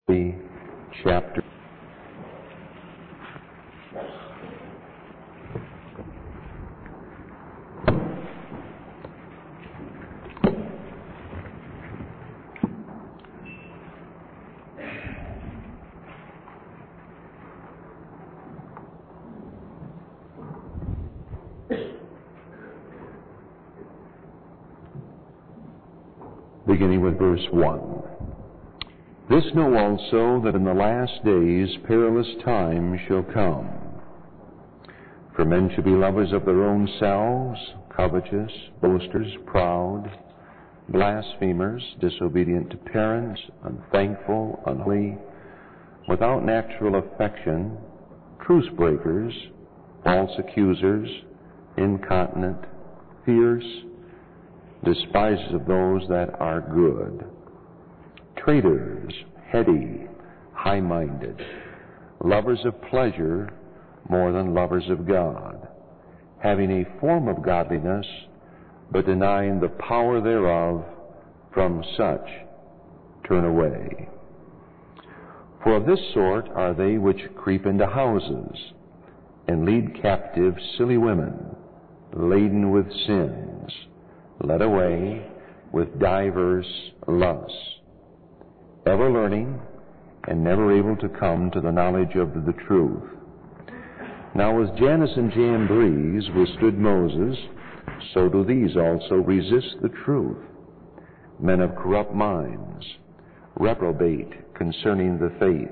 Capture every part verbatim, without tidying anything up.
the chapter. Beginning with verse one. This know also, that in the last days perilous times shall come. For men shall be lovers of their own selves, covetous, boasters, proud, blasphemers, disobedient to parents, unthankful, unholy, without natural affection, truce breakers, false accusers, incontinent, fierce, despisers of those that are good, traitors, heady, high-minded, lovers of pleasure more than lovers of God, having a form of godliness, but denying the power thereof. From such turn away. For of this sort are they which creep into houses, and lead captive silly women, laden with sins, led away with divers lusts, ever learning, and never able to come to the knowledge of the truth. Now as Jannes and Jambres withstood Moses, so do these also resist the truth. Men of corrupt minds, reprobate concerning the faith.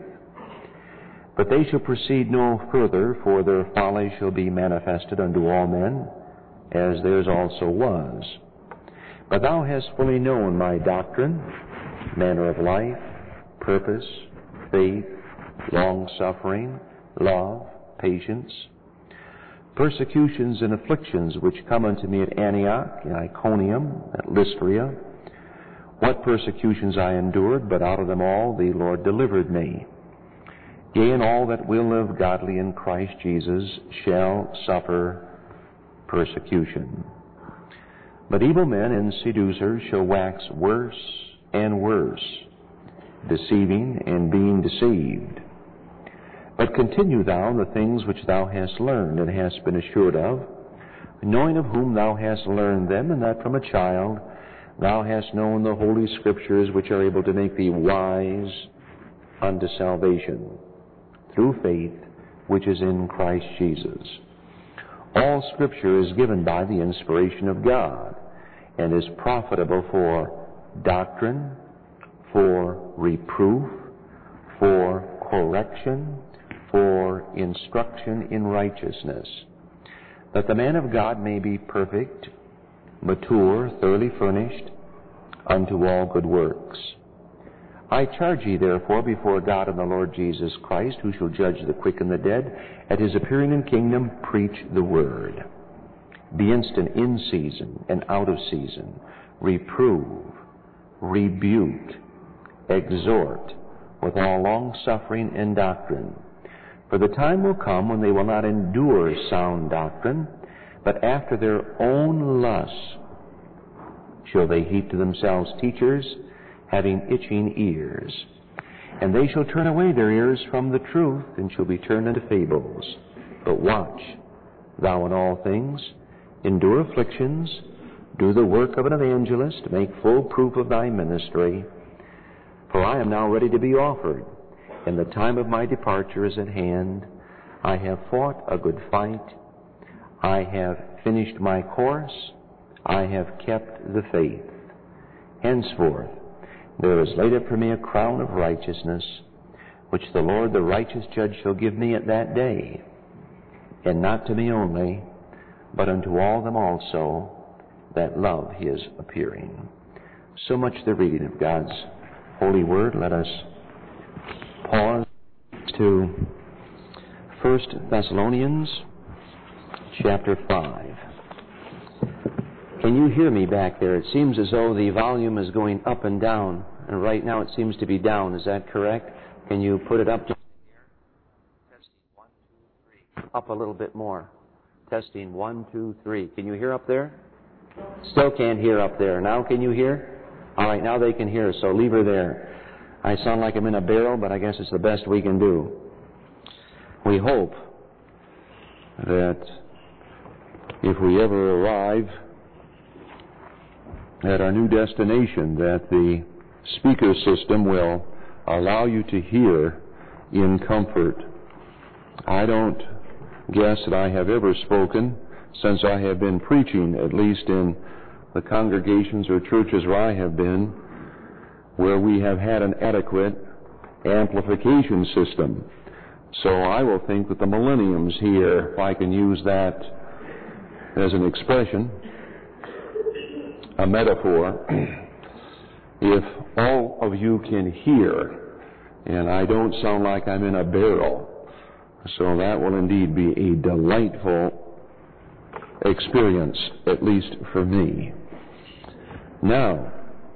But they shall proceed no further, for their folly shall be manifested unto all men, as theirs also was. But thou hast fully known my doctrine, manner of life, purpose, faith, long-suffering, love, patience, persecutions and afflictions which come unto me at Antioch, in Iconium, at Lystria. What persecutions I endured, but out of them all the Lord delivered me. Yea, and all that will live godly in Christ Jesus shall suffer persecution. But evil men and seducers shall wax worse and worse, deceiving and being deceived. But continue thou in the things which thou hast learned and hast been assured of, knowing of whom thou hast learned them, and that from a child thou hast known the holy Scriptures, which are able to make thee wise unto salvation, through faith which is in Christ Jesus. All Scripture is given by the inspiration of God, and is profitable for doctrine, for reproof, for correction, for instruction in righteousness, that the man of God may be perfect, mature, thoroughly furnished, unto all good works. I charge ye therefore before God and the Lord Jesus Christ, who shall judge the quick and the dead, at his appearing in kingdom, preach the word. Be instant in season and out of season. Reprove, rebuke, exhort, with all long-suffering and doctrine. For the time will come when they will not endure sound doctrine, but after their own lusts shall they heap to themselves teachers, having itching ears. And they shall turn away their ears from the truth, and shall be turned into fables. But watch thou in all things, endure afflictions, do the work of an evangelist, make full proof of thy ministry. For I am now ready to be offered, and the time of my departure is at hand. I have fought a good fight. I have finished my course. I have kept the faith. Henceforth there is laid up for me a crown of righteousness, which the Lord the righteous judge shall give me at that day, and not to me only, but unto all them also that love his appearing. So much the reading of God's holy word. Let us pause to First Thessalonians chapter five. Can you hear me back there? It seems as though the volume is going up and down, and right now it seems to be down. Is that correct? Can you put it up? Just testing one, two, three. Up a little bit more. Testing one, two, three. Can you hear up there? Still can't hear up there. Now can you hear? All right, now they can hear, so leave her there. I sound like I'm in a barrel, but I guess it's the best we can do. We hope that if we ever arrive at our new destination, that the speaker system will allow you to hear in comfort. I don't guess that I have ever spoken since I have been preaching, at least in the congregations or churches where I have been, where we have had an adequate amplification system. So I will think that the millennium's here, if I can use that as an expression, a metaphor. If all of you can hear, and I don't sound like I'm in a barrel, so that will indeed be a delightful experience, at least for me. Now,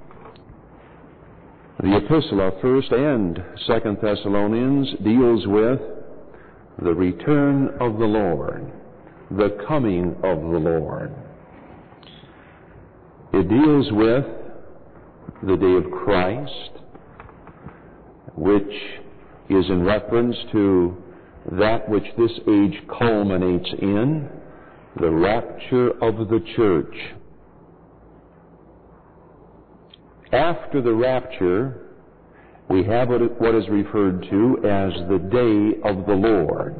the epistle of First and Second Thessalonians deals with the return of the Lord, the coming of the Lord. It deals with the day of Christ, which is in reference to that which this age culminates in, the rapture of the church. After the rapture, we have what is referred to as the day of the Lord.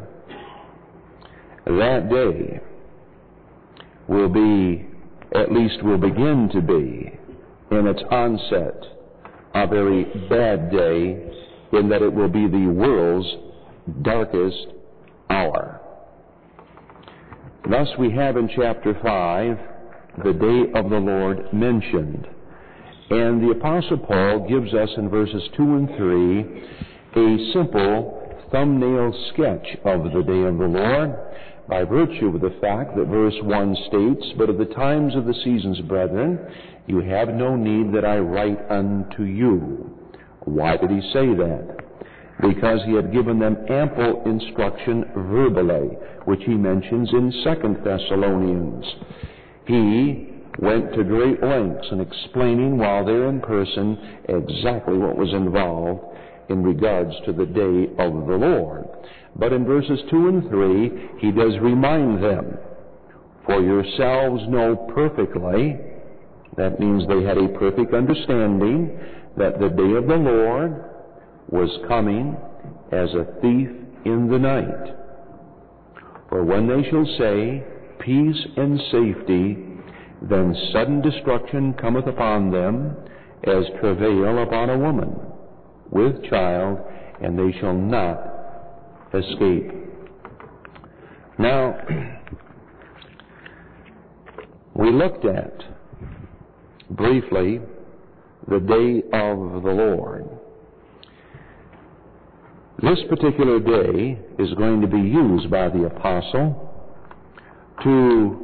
That day will be, at least will begin to be, in its onset, a very bad day, in that it will be the world's darkest hour. Thus we have in chapter five the day of the Lord mentioned. And the Apostle Paul gives us in verses two and three a simple thumbnail sketch of the day of the Lord, by virtue of the fact that verse one states, "But of the times of the seasons, brethren, you have no need that I write unto you." Why did he say that? Because he had given them ample instruction verbally, which he mentions in Second Thessalonians. He went to great lengths in explaining while there in person exactly what was involved in regards to the day of the Lord. But in verses two and three, he does remind them, "For yourselves know perfectly," that means they had a perfect understanding, that the day of the Lord was coming as a thief in the night. "For when they shall say, peace and safety, then sudden destruction cometh upon them, as travail upon a woman with child, and they shall not escape." Now, we looked at, briefly, the day of the Lord. This particular day is going to be used by the apostle to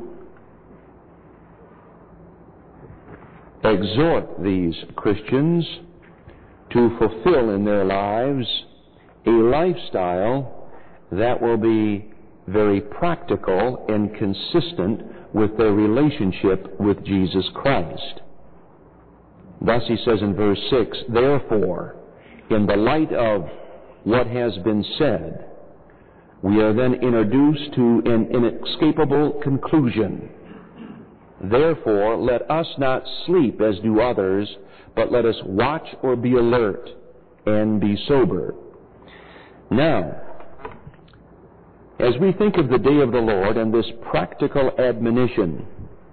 exhort these Christians to fulfill in their lives a lifestyle that will be very practical and consistent with their relationship with Jesus Christ. Thus he says in verse six, "Therefore, in the light of what has been said, we are then introduced to an inescapable conclusion. Therefore, let us not sleep as do others, but let us watch or be alert and be sober." Now, as we think of the day of the Lord and this practical admonition,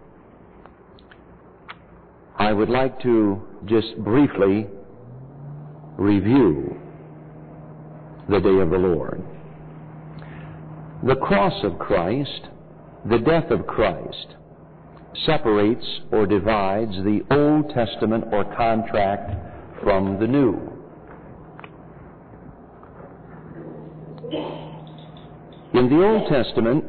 I would like to just briefly review the day of the Lord. The cross of Christ, the death of Christ, separates or divides the Old Testament or contract from the New. In the Old Testament,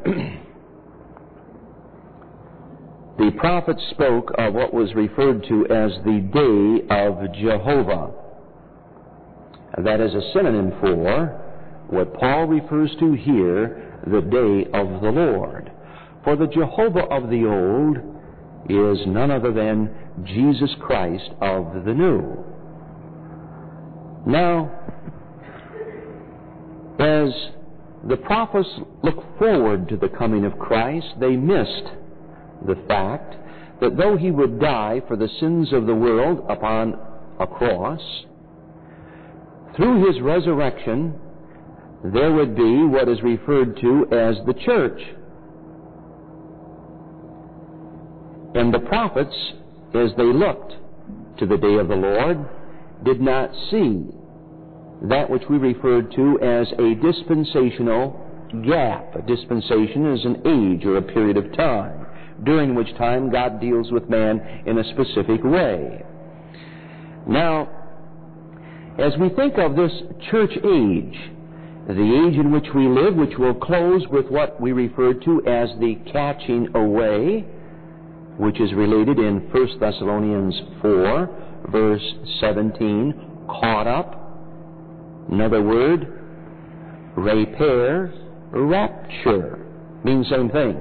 the prophet spoke of what was referred to as the day of Jehovah. That is a synonym for what Paul refers to here, the day of the Lord. For the Jehovah of the old is none other than Jesus Christ of the new. Now, as the prophets looked forward to the coming of Christ, they missed the fact that though he would die for the sins of the world upon a cross, through his resurrection, there would be what is referred to as the church. And the prophets, as they looked to the day of the Lord, did not see that which we referred to as a dispensational gap. A dispensation is an age or a period of time, during which time God deals with man in a specific way. Now, as we think of this church age, the age in which we live, which will close with what we refer to as the catching away, which is related in First Thessalonians four, verse seventeen, caught up. Another word, repair, rapture, means the same thing.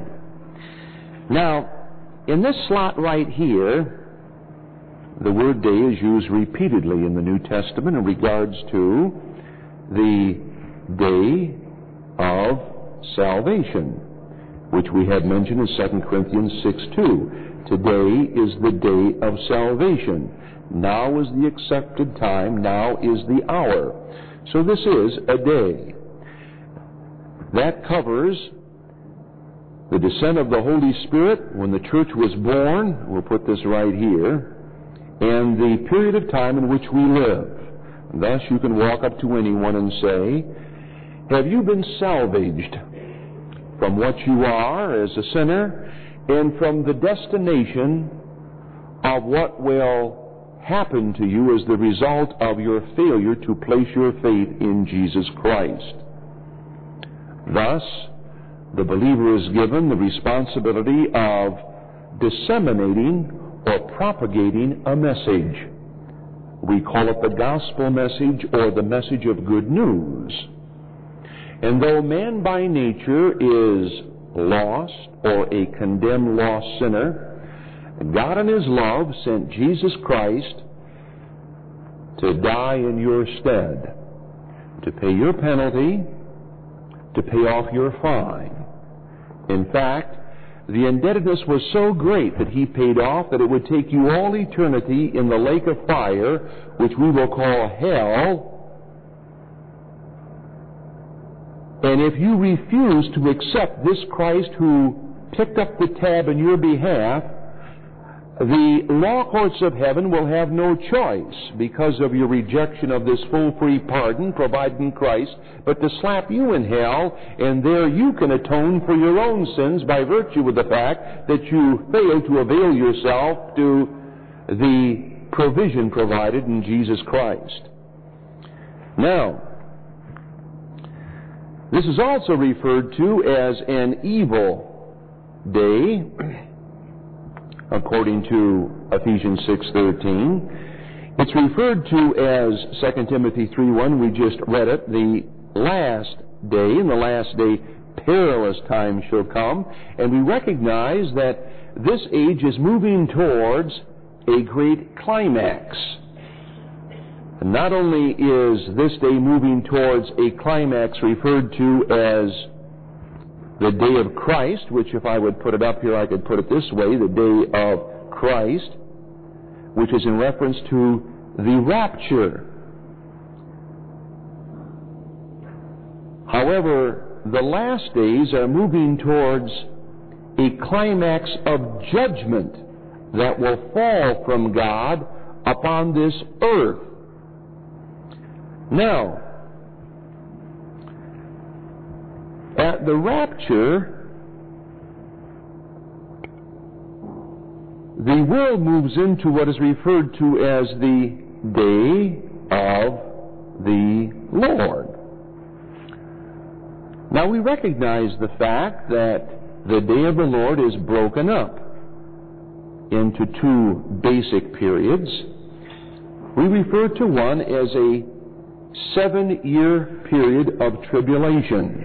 Now, in this slot right here, the word day is used repeatedly in the New Testament in regards to the day of salvation, which we had mentioned in Second Corinthians six two. Today is the day of salvation. Now is the accepted time. Now is the hour. So this is a day. That covers the descent of the Holy Spirit when the church was born. We'll put this right here. And the period of time in which we live. Thus you can walk up to anyone and say, have you been salvaged from what you are as a sinner and from the destination of what will happen to you as the result of your failure to place your faith in Jesus Christ? Thus, the believer is given the responsibility of disseminating or propagating a message. We call it the gospel message or the message of good news. And though man by nature is lost or a condemned lost sinner, God in his love sent Jesus Christ to die in your stead, to pay your penalty, to pay off your fine. In fact, the indebtedness was so great that he paid off that it would take you all eternity in the lake of fire, which we will call hell. And if you refuse to accept this Christ who picked up the tab in your behalf, the law courts of heaven will have no choice, because of your rejection of this full free pardon provided in Christ, but to slap you in hell, and there you can atone for your own sins by virtue of the fact that you failed to avail yourself to the provision provided in Jesus Christ. Now, this is also referred to as an evil day, according to Ephesians six thirteen. It's referred to as Second Timothy three one, we just read it, the last day. In the last day, perilous times shall come. And we recognize that this age is moving towards a great climax. And not only is this day moving towards a climax referred to as the day of Christ, which if I would put it up here, I could put it this way, the day of Christ, which is in reference to the rapture. However, the last days are moving towards a climax of judgment that will fall from God upon this earth. Now, at the rapture, the world moves into what is referred to as the day of the Lord. Now, we recognize the fact that the day of the Lord is broken up into two basic periods. We refer to one as a seven-year period of tribulation.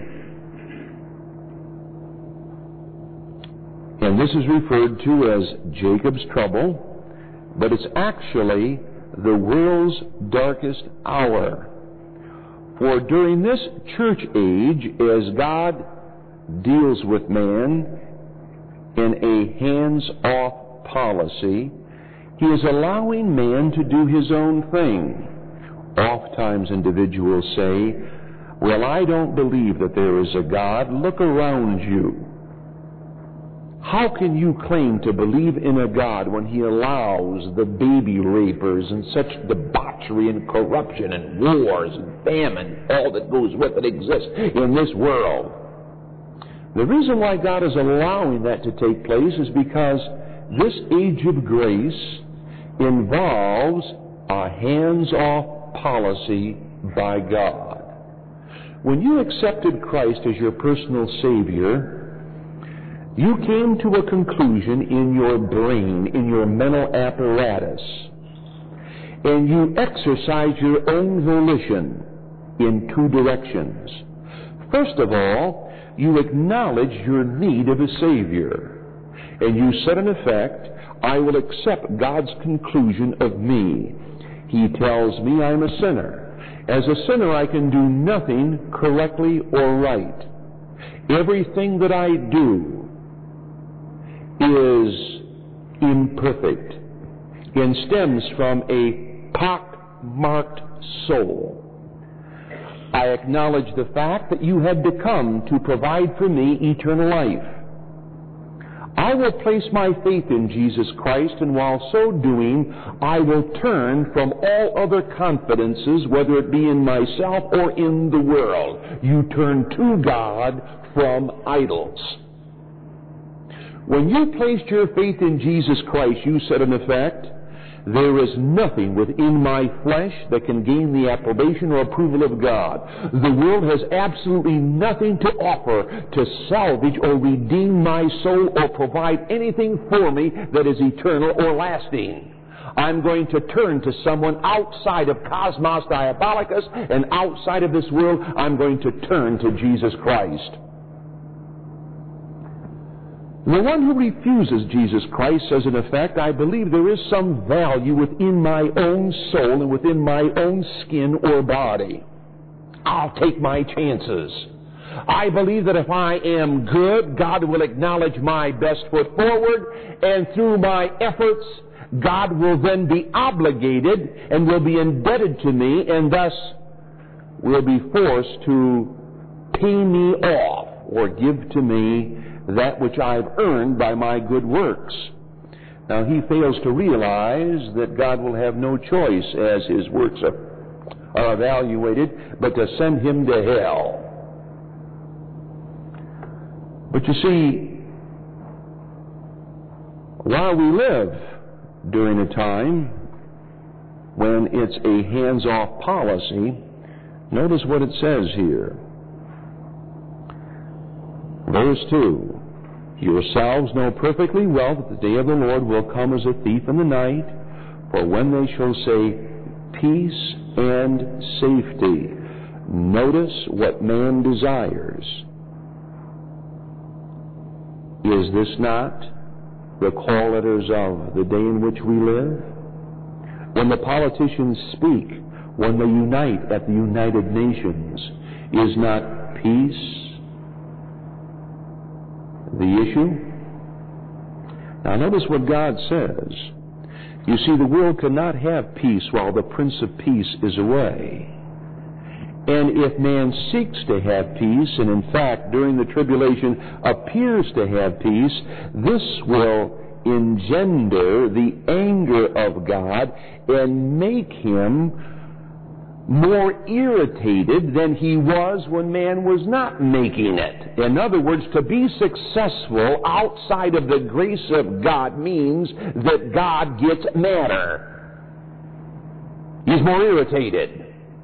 And this is referred to as Jacob's trouble, but it's actually the world's darkest hour. For during this church age, as God deals with man in a hands-off policy, He is allowing man to do his own thing. Oftentimes individuals say, well, I don't believe that there is a God. Look around you. How can you claim to believe in a God when He allows the baby rapers and such debauchery and corruption and wars and famine, all that goes with it, exists in this world? The reason why God is allowing that to take place is because this age of grace involves a hands-off policy by God. When you accepted Christ as your personal Savior, you came to a conclusion in your brain, in your mental apparatus, and you exercise your own volition in two directions. First of all, you acknowledge your need of a Savior, and you said in effect, I will accept God's conclusion of me. He tells me I'm a sinner. As a sinner, I can do nothing correctly or right. Everything that I do is imperfect and stems from a pock-marked soul. I acknowledge the fact that you had to come to provide for me eternal life. I will place my faith in Jesus Christ, and while so doing, I will turn from all other confidences, whether it be in myself or in the world. You turn to God from idols. When you placed your faith in Jesus Christ, you said in effect, there is nothing within my flesh that can gain the approbation or approval of God. The world has absolutely nothing to offer to salvage or redeem my soul or provide anything for me that is eternal or lasting. I'm going to turn to someone outside of Cosmos Diabolicus and outside of this world. I'm going to turn to Jesus Christ. The one who refuses Jesus Christ says, in effect, I believe there is some value within my own soul and within my own skin or body. I'll take my chances. I believe that if I am good, God will acknowledge my best foot forward, and through my efforts, God will then be obligated and will be indebted to me, and thus will be forced to pay me off or give to me that which I've earned by my good works. Now, he fails to realize that God will have no choice as his works are, are evaluated, but to send him to hell. But you see, while we live during a time when it's a hands-off policy, notice what it says here. Verse two, yourselves know perfectly well that the day of the Lord will come as a thief in the night, for when they shall say peace and safety. Notice what man desires. Is this not the call letters of the day in which we live? When the politicians speak, when they unite at the United Nations, is not peace the issue? Now notice what God says. You see, the world cannot have peace while the Prince of Peace is away. And if man seeks to have peace, and in fact during the tribulation appears to have peace, this will engender the anger of God and make him more irritated than he was when man was not making it. In other words, to be successful outside of the grace of God means that God gets madder. He's more irritated.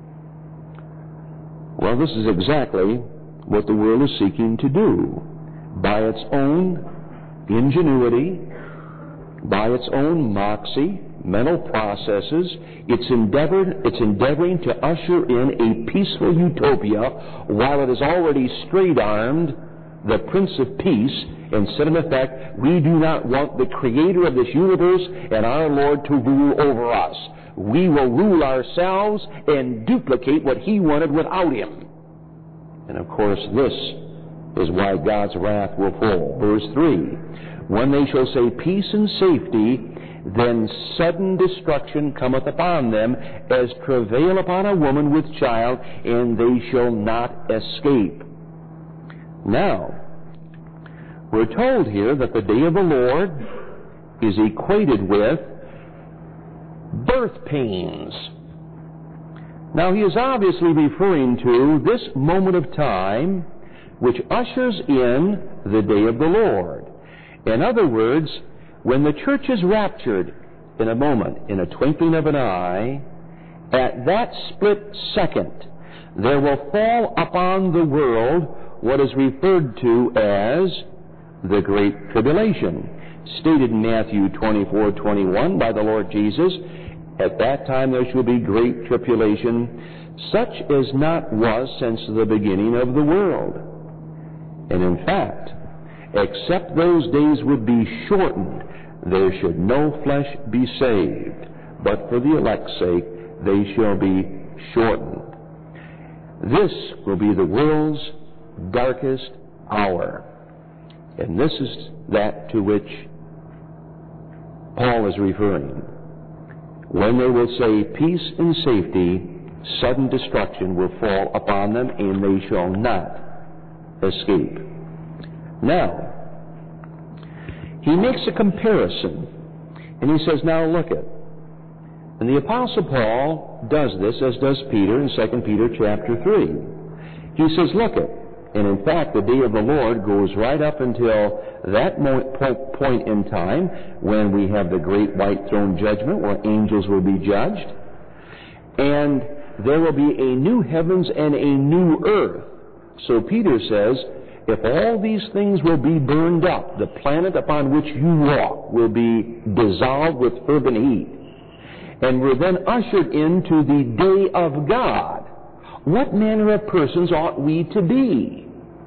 Well, this is exactly what the world is seeking to do. By its own ingenuity, by its own moxie, mental processes, it's endeavored, it's endeavoring to usher in a peaceful utopia while it is already straight-armed the Prince of Peace and said, in effect, we do not want the Creator of this universe and our Lord to rule over us. We will rule ourselves and duplicate what He wanted without Him. And of course, this is why God's wrath will fall. Verse three, when they shall say peace and safety, then sudden destruction cometh upon them, as travail upon a woman with child, and they shall not escape. Now, we're told here that the day of the Lord is equated with birth pains. Now, he is obviously referring to this moment of time which ushers in the day of the Lord. In other words, when the church is raptured in a moment, in a twinkling of an eye, at that split second, there will fall upon the world what is referred to as the Great Tribulation, stated in Matthew twenty-four twenty-one by the Lord Jesus. At that time there shall be great tribulation, such as not was since the beginning of the world. And in fact, except those days would be shortened, there should no flesh be saved, but for the elect's sake they shall be shortened. This will be the world's darkest hour. And this is that to which Paul is referring. When they will say peace and safety, sudden destruction will fall upon them, and they shall not escape. Now, he makes a comparison, and he says, now look it. And the Apostle Paul does this, as does Peter in Second Peter chapter three. He says, look it. And in fact, the day of the Lord goes right up until that point in time when we have the great white throne judgment, where angels will be judged. And there will be a new heavens and a new earth. So Peter says, if all these things will be burned up, the planet upon which you walk will be dissolved with fervent heat, and we're then ushered into the day of God, what manner of persons ought we to be?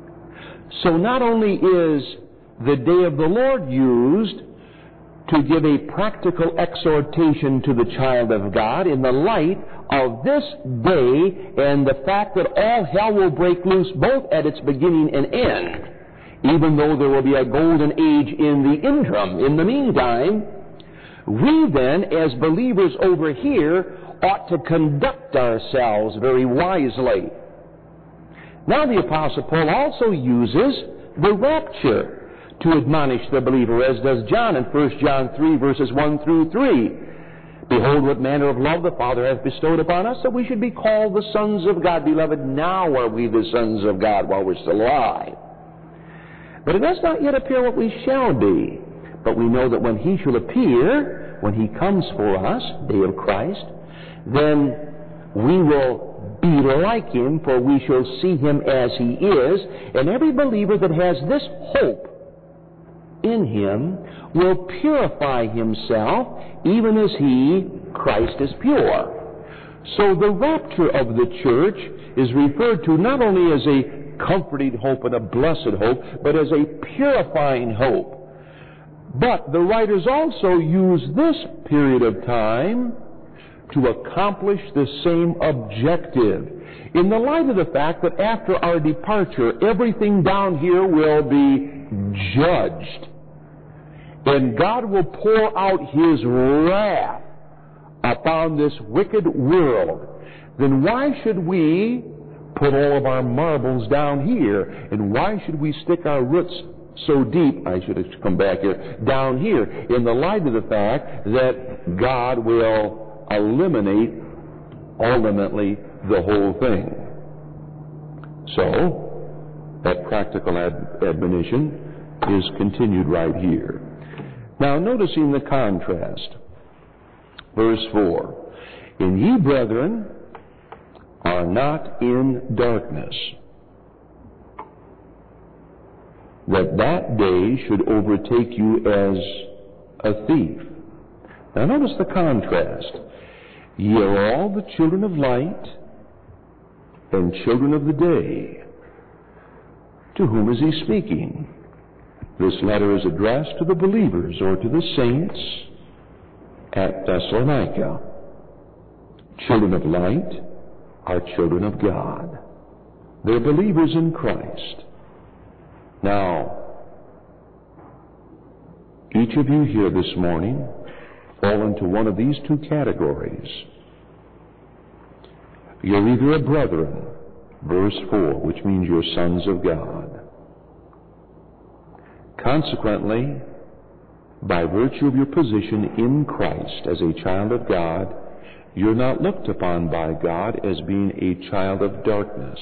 So not only is the day of the Lord used to give a practical exhortation to the child of God in the light of this day and the fact that all hell will break loose both at its beginning and end, even though there will be a golden age in the interim, in the meantime, we then, as believers over here, ought to conduct ourselves very wisely. Now the Apostle Paul also uses the rapture to admonish the believer, as does John in First John three, verses one through three. Behold, what manner of love the Father hath bestowed upon us, that we should be called the sons of God. Beloved, now are we the sons of God while we're still alive. But it does not yet appear what we shall be. But we know that when He shall appear, when He comes for us, day of Christ, then we will be like Him, for we shall see Him as He is. And every believer that has this hope in Him will purify himself, even as He, Christ, is pure. So the rapture of the church is referred to not only as a comforting hope and a blessed hope, but as a purifying hope. But the writers also use this period of time to accomplish the same objective, in the light of the fact that after our departure, everything down here will be judged. And God will pour out His wrath upon this wicked world. Then why should we put all of our marbles down here? And why should we stick our roots so deep, I should have come back here, down here, in the light of the fact that God will eliminate ultimately the whole thing? So, that practical ad- admonition is continued right here. Now, noticing the contrast, verse four, and ye, brethren, are not in darkness, that that day should overtake you as a thief. Now, notice the contrast. Ye are all the children of light and children of the day. To whom is he speaking? This letter is addressed to the believers or to the saints at Thessalonica. Children of light are children of God. They're believers in Christ. Now, each of you here this morning fall into one of these two categories. You're either a brethren, verse four, which means you're sons of God. Consequently, by virtue of your position in Christ as a child of God, you're not looked upon by God as being a child of darkness.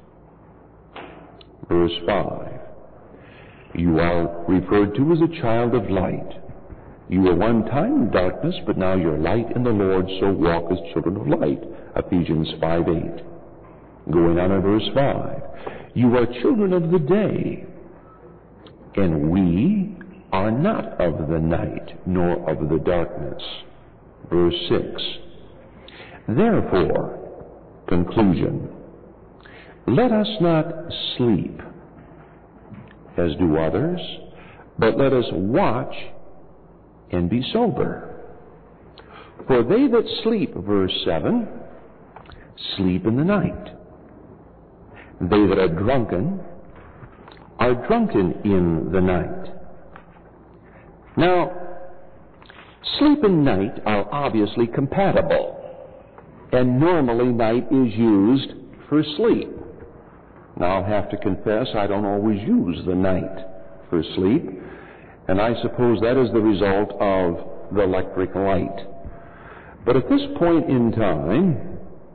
Verse five. You are referred to as a child of light. You were one time in darkness, but now you're light in the Lord, so walk as children of light. Ephesians five eight. Going on in verse five. You are children of the day, and we are not of the night, nor of the darkness. Verse six. Therefore, conclusion, let us not sleep as do others, but let us watch and be sober. For they that sleep, verse seven, sleep in the night. They that are drunken are drunken in the night. Now, sleep and night are obviously compatible, and normally night is used for sleep. Now, I'll have to confess I don't always use the night for sleep, and I suppose that is the result of the electric light. But at this point in time,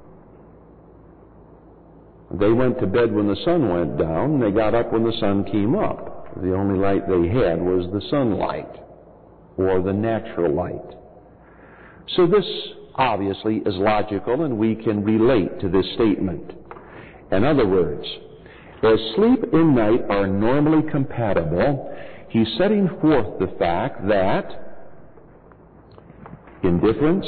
they went to bed when the sun went down, and they got up when the sun came up. The only light they had was the sunlight, or the natural light. So this obviously is logical, and we can relate to this statement. In other words, as sleep and night are normally compatible, he's setting forth the fact that indifference,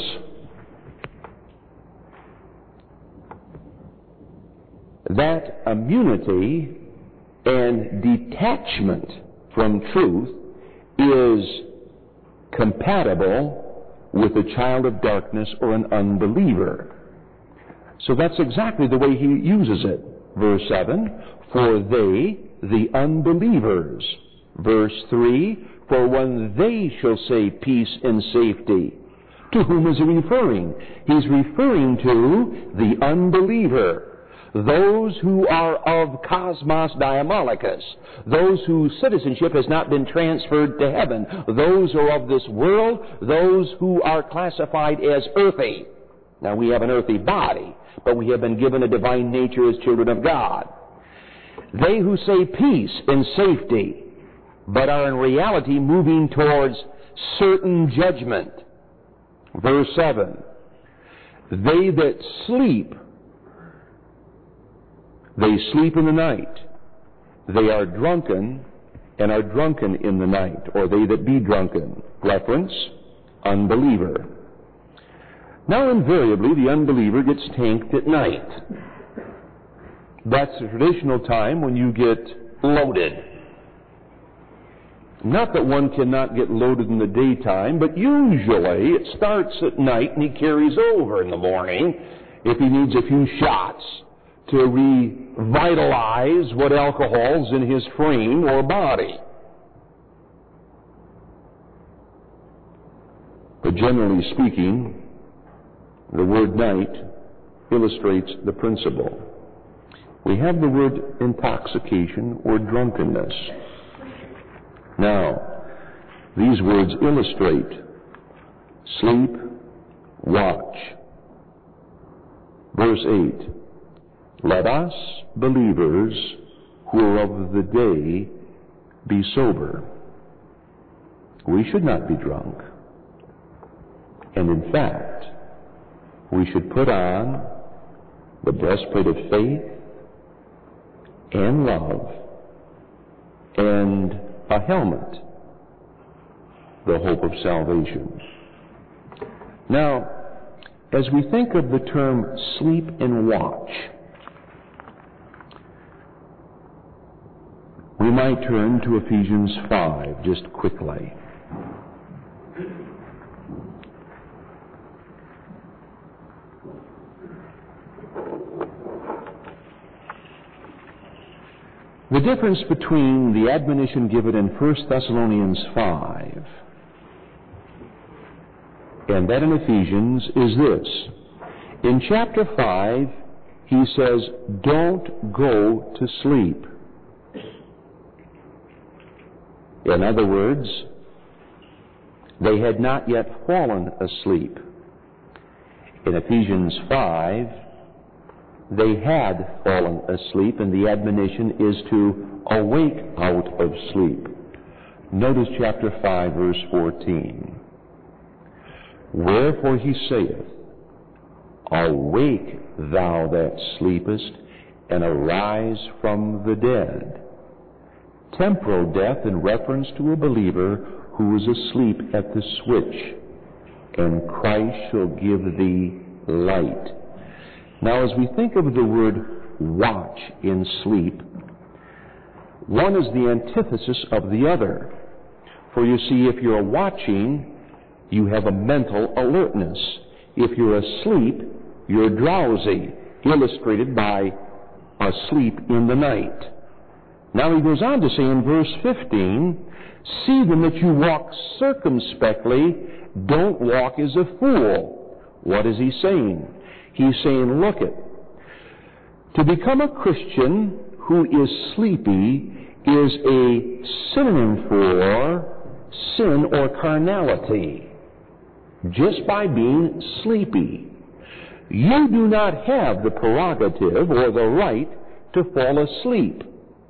that immunity and detachment from truth is compatible with a child of darkness or an unbeliever. So that's exactly the way he uses it. Verse seven, for they, the unbelievers. Verse three, for when they shall say peace and safety. To whom is he referring? He's referring to the unbeliever. Those who are of cosmos diabolicus, those whose citizenship has not been transferred to heaven, those who are of this world, those who are classified as earthy. Now, we have an earthy body, but we have been given a divine nature as children of God. They who say peace and safety, but are in reality moving towards certain judgment. Verse seven, they that sleep, they sleep in the night. They are drunken and are drunken in the night, or they that be drunken. Reference, unbeliever. Now, invariably, the unbeliever gets tanked at night. That's the traditional time when you get loaded. Not that one cannot get loaded in the daytime, but usually it starts at night and he carries over in the morning if he needs a few shots to revitalize what alcohol's in his frame or body. But generally speaking, the word night illustrates the principle. We have the word intoxication or drunkenness. Now, these words illustrate sleep, watch. Verse eight, let us, believers, who are of the day, be sober. We should not be drunk. And in fact, we should put on the breastplate of faith and love and a helmet, the hope of salvation. Now, as we think of the term sleep and watch, might turn to Ephesians five just quickly. The difference between the admonition given in First Thessalonians five and that in Ephesians is this. In chapter five, he says, don't go to sleep. In other words, they had not yet fallen asleep. In Ephesians five, they had fallen asleep, and the admonition is to awake out of sleep. Notice chapter five, verse fourteen. Wherefore he saith, awake thou that sleepest, and arise from the dead. Temporal death in reference to a believer who is asleep at the switch, and Christ shall give thee light. Now, as we think of the word watch in sleep, one is the antithesis of the other. For you see, if you're watching, you have a mental alertness. If you're asleep, you're drowsy, illustrated by asleep in the night. Now he goes on to say in verse fifteen, see then that you walk circumspectly, don't walk as a fool. What is he saying? He's saying, look it, to become a Christian who is sleepy is a synonym for sin or carnality. Just by being sleepy. You do not have the prerogative or the right to fall asleep.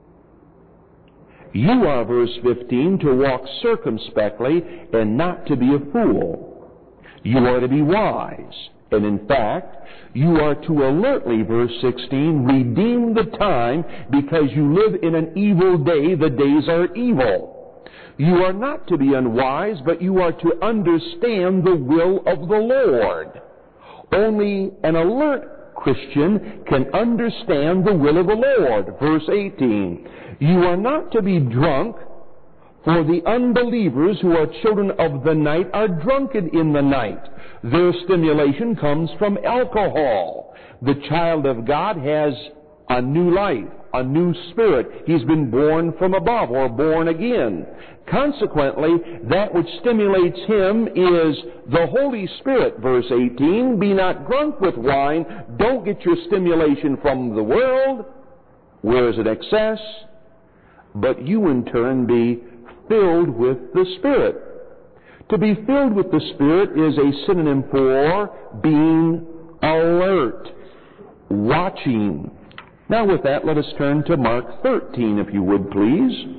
You are, verse fifteen, to walk circumspectly and not to be a fool. You are to be wise. And in fact, you are to alertly, verse sixteen, redeem the time because you live in an evil day. The days are evil. You are not to be unwise, but you are to understand the will of the Lord. Only an alert Christian can understand the will of the Lord. Verse eighteen, you are not to be drunk, for the unbelievers who are children of the night are drunken in the night. Their stimulation comes from alcohol. The child of God has a new life, a new spirit. He's been born from above, or born again. Consequently, that which stimulates him is the Holy Spirit. Verse eighteen, be not drunk with wine. Don't get your stimulation from the world, where is it excess, but you in turn be filled with the Spirit. To be filled with the Spirit is a synonym for being alert, watching. Now with that, let us turn to Mark thirteen, if you would, please.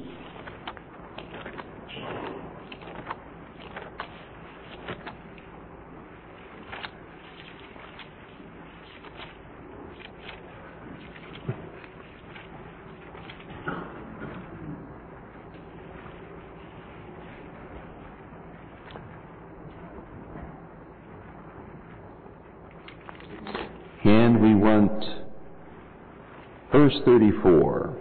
And we want verse thirty-four.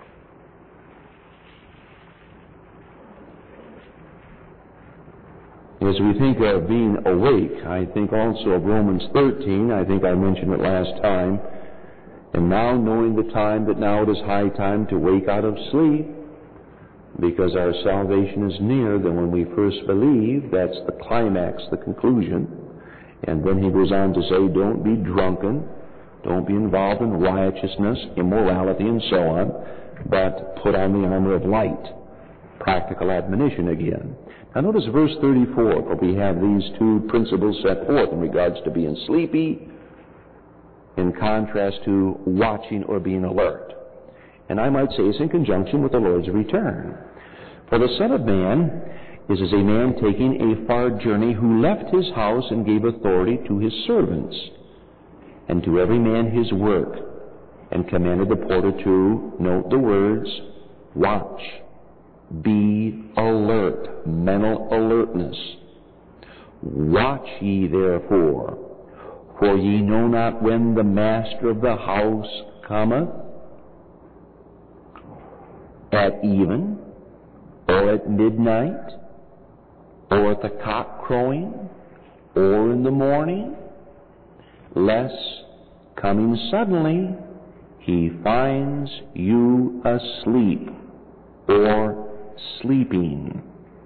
As we think of being awake, I think also of Romans thirteen. I think I mentioned it last time. And now knowing the time, that now it is high time to wake out of sleep, because our salvation is nearer than when we first believed. That's the climax, the conclusion. And then he goes on to say, don't be drunken, don't be involved in riotousness, immorality, and so on, but put on the armor of light. Practical admonition again. Now notice verse thirty-four, for we have these two principles set forth in regards to being sleepy, in contrast to watching or being alert. And I might say it's in conjunction with the Lord's return. For the Son of Man is as a man taking a far journey, who left his house and gave authority to his servants, and to every man his work, and commanded the porter to, note the words, watch, be alert, mental alertness. Watch ye therefore, for ye know not when the master of the house cometh, at at even, or at midnight, or at the cock crowing, or in the morning, lest, coming suddenly, he finds you asleep or sleeping.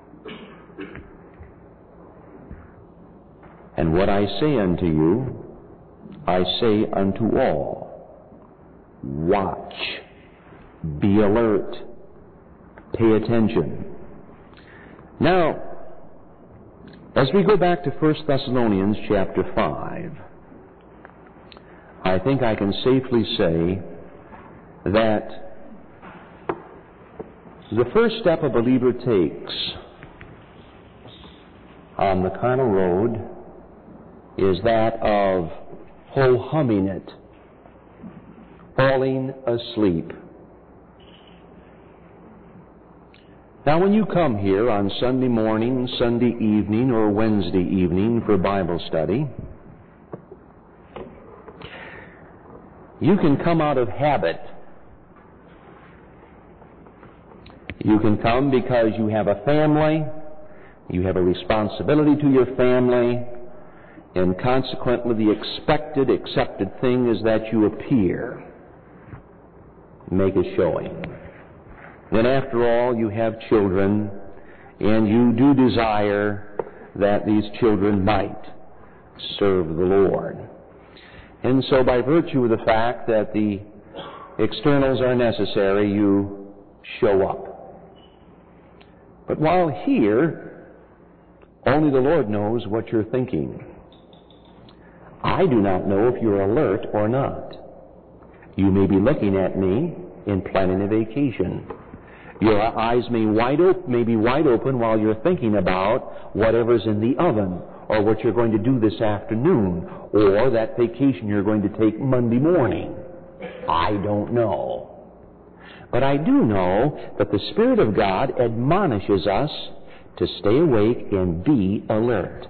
And what I say unto you, I say unto all, watch, be alert, pay attention. Now, as we go back to First Thessalonians chapter five, I think I can safely say that the first step a believer takes on the carnal road is that of ho-humming it, falling asleep. Now, when you come here on Sunday morning, Sunday evening, or Wednesday evening for Bible study, you can come out of habit. You can come because you have a family, you have a responsibility to your family, and consequently the expected, accepted thing is that you appear, make a showing. Then after all, you have children, and you do desire that these children might serve the Lord. And so by virtue of the fact that the externals are necessary, you show up. But while here, only the Lord knows what you're thinking. I do not know if you're alert or not. You may be looking at me in planning a vacation. Your eyes may wide op- may be wide open while you're thinking about whatever's in the oven, or what you're going to do this afternoon, or that vacation you're going to take Monday morning. I don't know. But I do know that the Spirit of God admonishes us to stay awake and be alert.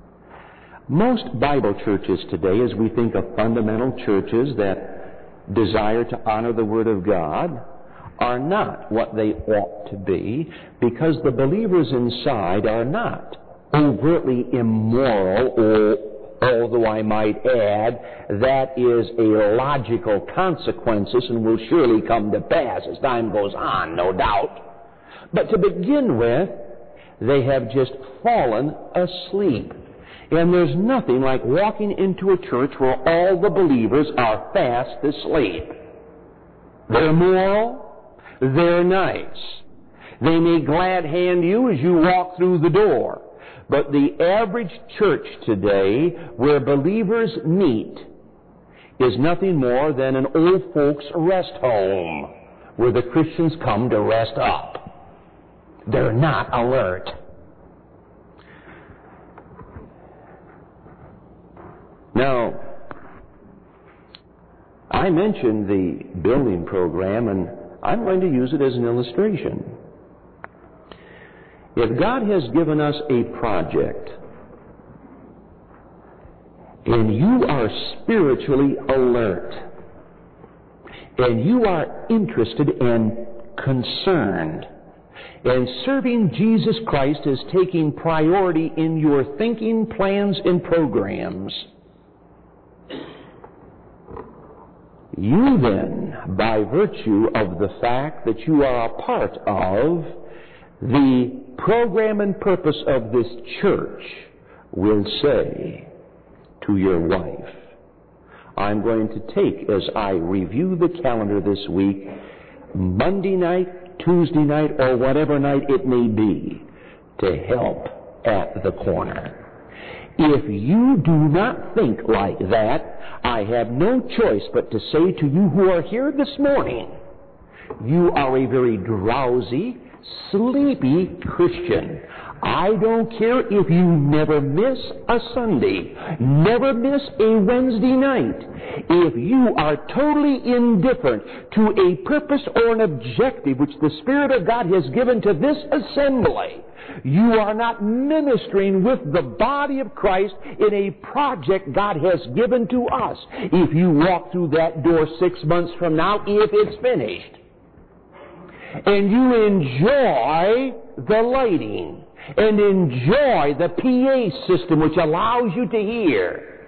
Most Bible churches today, as we think of fundamental churches that desire to honor the Word of God, are not what they ought to be, because the believers inside are not overtly immoral, or, although I might add, that is a logical consequences and will surely come to pass as time goes on, no doubt. But to begin with, they have just fallen asleep. And there's nothing like walking into a church where all the believers are fast asleep. They're moral. They're nice. They may glad hand you as you walk through the door. But the average church today where believers meet is nothing more than an old folks' rest home where the Christians come to rest up. They're not alert. Now, I mentioned the building program, and I'm going to use it as an illustration. If God has given us a project, and you are spiritually alert, and you are interested and concerned, and serving Jesus Christ is taking priority in your thinking, plans, and programs, you then, by virtue of the fact that you are a part of the program and purpose of this church, will say to your wife, I'm going to take, as I review the calendar this week, Monday night, Tuesday night, or whatever night it may be, to help at the corner. If you do not think like that, I have no choice but to say to you who are here this morning, you are a very drowsy, sleepy Christian. I don't care if you never miss a Sunday, never miss a Wednesday night. If you are totally indifferent to a purpose or an objective which the Spirit of God has given to this assembly, you are not ministering with the body of Christ in a project God has given to us. If you walk through that door six months from now, if it's finished, and you enjoy the lighting and enjoy the P A system which allows you to hear,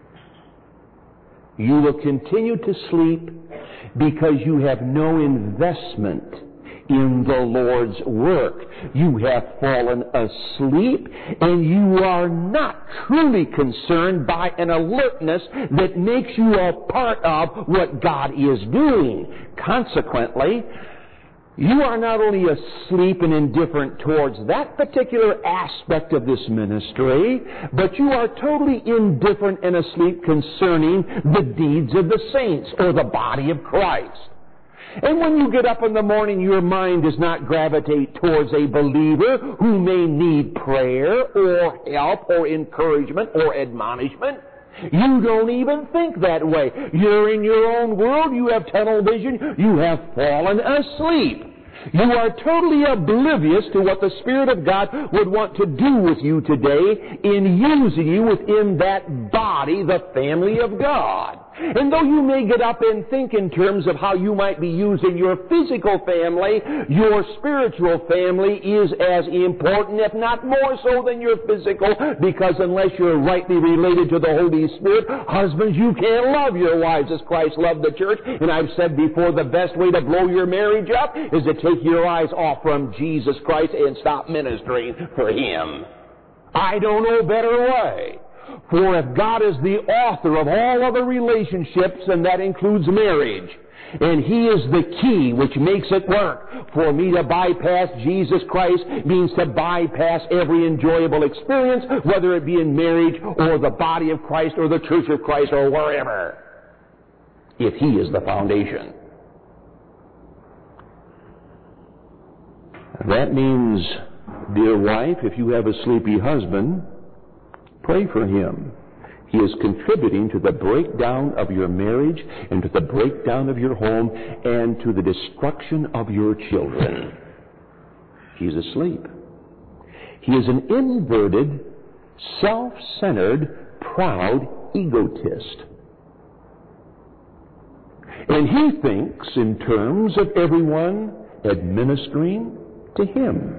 you will continue to sleep because you have no investment in the Lord's work. You have fallen asleep, and you are not truly concerned by an alertness that makes you a part of what God is doing. Consequently, you are not only asleep and indifferent towards that particular aspect of this ministry, but you are totally indifferent and asleep concerning the deeds of the saints or the body of Christ. And when you get up in the morning, your mind does not gravitate towards a believer who may need prayer or help or encouragement or admonishment. You don't even think that way. You're in your own world. You have tunnel vision. You have fallen asleep. You are totally oblivious to what the Spirit of God would want to do with you today in using you within that body, the family of God. And though you may get up and think in terms of how you might be used in your physical family, your spiritual family is as important, if not more so, than your physical, because unless you're rightly related to the Holy Spirit, husbands, you can't love your wives as Christ loved the church. And I've said before, the best way to blow your marriage up is to take your eyes off from Jesus Christ and stop ministering for Him. I don't know a better way. For if God is the author of all other relationships, and that includes marriage, and He is the key which makes it work, for me to bypass Jesus Christ means to bypass every enjoyable experience, whether it be in marriage or the body of Christ or the church of Christ or wherever, if He is the foundation. That means, dear wife, if you have a sleepy husband, pray for him. He is contributing to the breakdown of your marriage and to the breakdown of your home and to the destruction of your children. He's asleep. He is an inverted, self-centered, proud egotist. And he thinks in terms of everyone administering to him.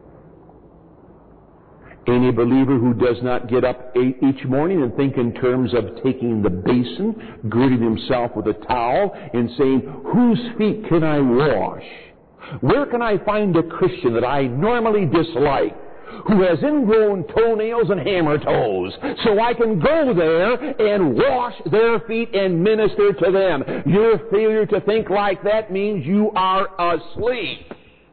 Any believer who does not get up each morning and think in terms of taking the basin, girding himself with a towel, and saying, whose feet can I wash? Where can I find a Christian that I normally dislike, who has ingrown toenails and hammer toes, so I can go there and wash their feet and minister to them? Your failure to think like that means you are asleep.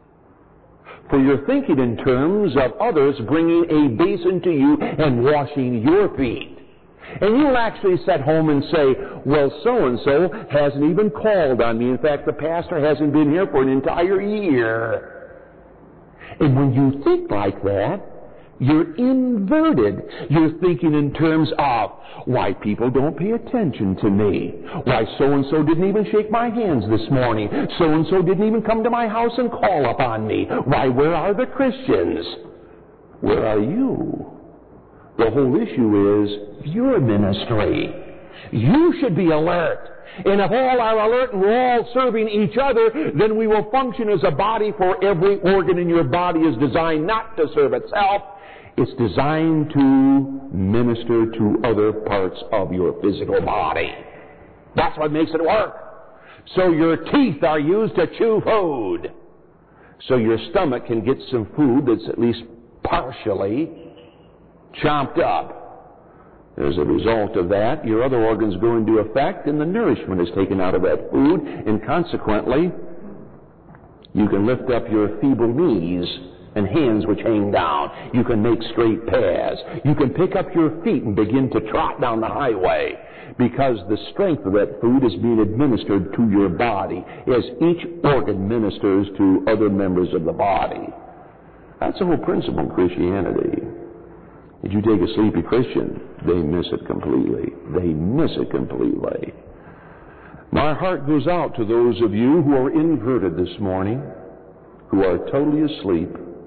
For you're thinking in terms of others bringing a basin to you and washing your feet. And you'll actually sit home and say, well, so-and-so hasn't even called on me. In fact, the pastor hasn't been here for an entire year. And when you think like that, you're inverted. You're thinking in terms of, why people don't pay attention to me. Why so-and-so didn't even shake my hands this morning. So-and-so didn't even come to my house and call upon me. Why, where are the Christians? Where are you? The whole issue is your ministry. You should be alert. And if all are alert and we're all serving each other, then we will function as a body, for every organ in your body is designed not to serve itself. It's designed to minister to other parts of your physical body. That's what makes it work. So your teeth are used to chew food. So your stomach can get some food that's at least partially chomped up. As a result of that, your other organs go into effect and the nourishment is taken out of that food, and consequently, you can lift up your feeble knees and hands which hang down. You can make straight paths. You can pick up your feet and begin to trot down the highway, because the strength of that food is being administered to your body as each organ ministers to other members of the body. That's the whole principle in Christianity. If you take a sleepy Christian, they miss it completely. They miss it completely. My heart goes out to those of you who are inverted this morning, who are totally asleep.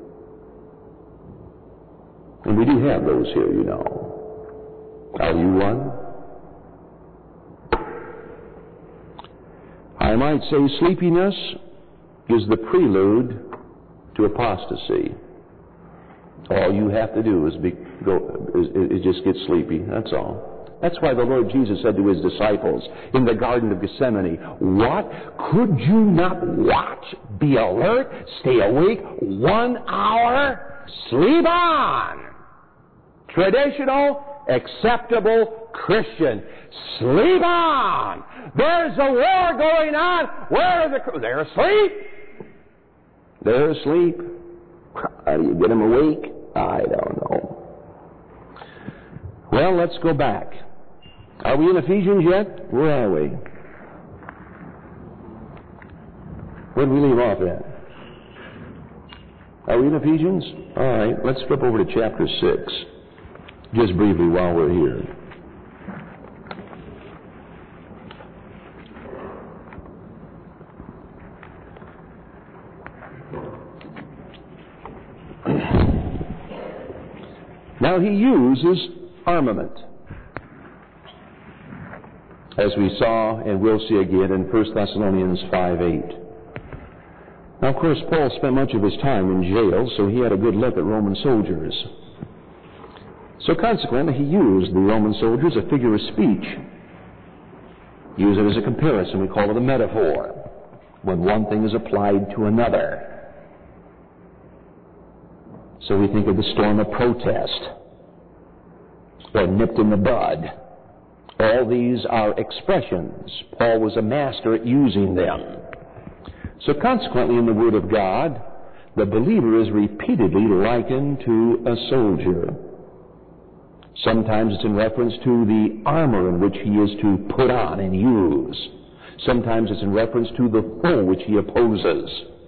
And we do have those here, you know. Are you one? I might say sleepiness is the prelude to apostasy. All you have to do is, be, go, is, is just get sleepy. That's all. That's why the Lord Jesus said to his disciples in the Garden of Gethsemane, what? Could you not watch, be alert, stay awake one hour? Sleep on! Traditional, acceptable Christian. Sleep on! There's a war going on. Where are the... They're asleep. They're asleep. How do you get them awake? I don't know. Well, let's go back. Are we in Ephesians yet? Where are we? Where did we leave off at? Are we in Ephesians? All right, let's flip over to chapter six, just briefly while we're here. Now he uses armament, as we saw and will see again in First Thessalonians five eight. Now, of course, Paul spent much of his time in jail, so he had a good look at Roman soldiers. So consequently, he used the Roman soldiers a figure of speech. Use it as a comparison. We call it a metaphor, when one thing is applied to another. So we think of the storm of protest, or nipped in the bud. All these are expressions. Paul was a master at using them. So consequently, in the Word of God, the believer is repeatedly likened to a soldier. Sometimes it's in reference to the armor in which he is to put on and use. Sometimes it's in reference to the foe which he opposes.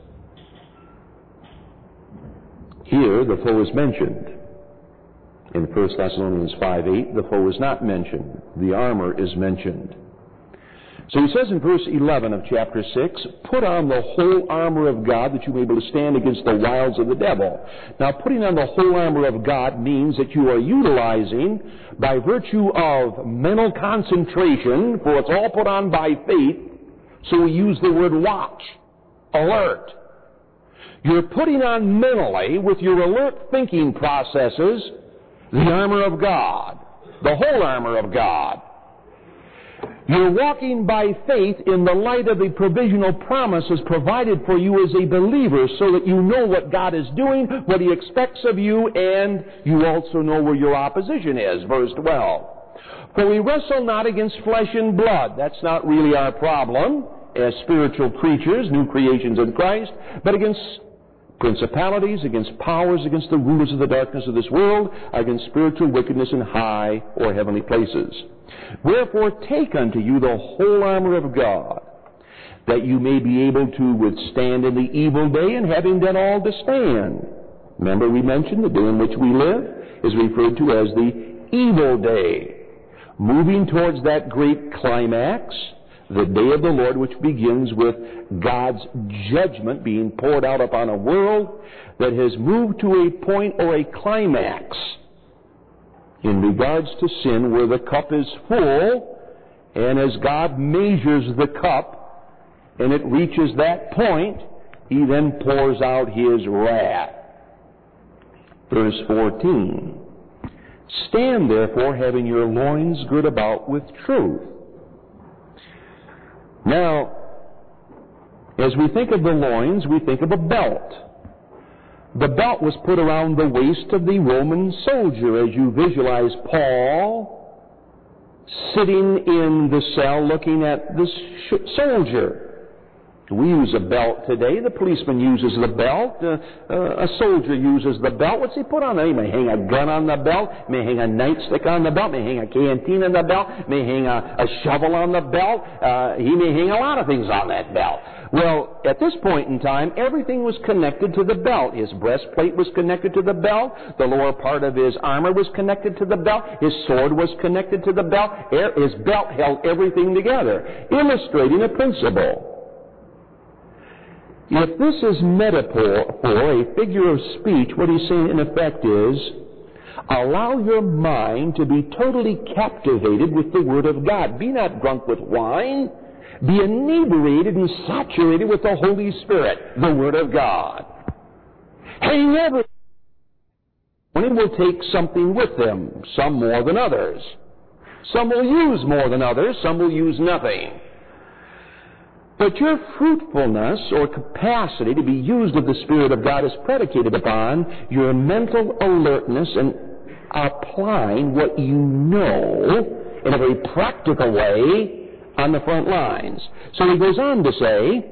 Here, the foe is mentioned. In First Thessalonians five eight, the foe is not mentioned. The armor is mentioned. So he says in verse eleven of chapter six, put on the whole armor of God that you may be able to stand against the wiles of the devil. Now, putting on the whole armor of God means that you are utilizing, by virtue of mental concentration, for it's all put on by faith, so we use the word watch, alert. You're putting on mentally, with your alert thinking processes, the armor of God, the whole armor of God. You're walking by faith in the light of the provisional promises provided for you as a believer, so that you know what God is doing, what He expects of you, and you also know where your opposition is. Verse twelve. For we wrestle not against flesh and blood. That's not really our problem as spiritual creatures, new creations in Christ, but against principalities, against powers, against the rulers of the darkness of this world, against spiritual wickedness in high or heavenly places. Wherefore take unto you the whole armor of God, that you may be able to withstand in the evil day, and having done all to stand. Remember, we mentioned the day in which we live is referred to as the evil day, moving towards that great climax, the day of the Lord, which begins with God's judgment being poured out upon a world that has moved to a point or a climax in regards to sin, where the cup is full, and as God measures the cup and it reaches that point, He then pours out His wrath. Verse fourteen. Stand therefore, having your loins girt about with truth. Now, as we think of the loins, we think of a belt. The belt was put around the waist of the Roman soldier, as you visualize Paul sitting in the cell looking at the soldier. We use a belt today. The policeman uses the belt. Uh, uh, a soldier uses the belt. What's he put on? He may hang a gun on the belt. May hang a nightstick on the belt. May hang a canteen on the belt. May hang a, a shovel on the belt. Uh, he may hang a lot of things on that belt. Well, at this point in time, everything was connected to the belt. His breastplate was connected to the belt. The lower part of his armor was connected to the belt. His sword was connected to the belt. His belt held everything together, illustrating a principle. If this is metaphor, or a figure of speech, what he's saying in effect is, allow your mind to be totally captivated with the Word of God. Be not drunk with wine, Be inebriated and saturated with the Holy Spirit, the Word of God. Hang every one will take something with them, some more than others. Some will use more than others, some will use nothing. But your fruitfulness or capacity to be used of the Spirit of God is predicated upon your mental alertness and applying what you know in a very practical way on the front lines. So he goes on to say,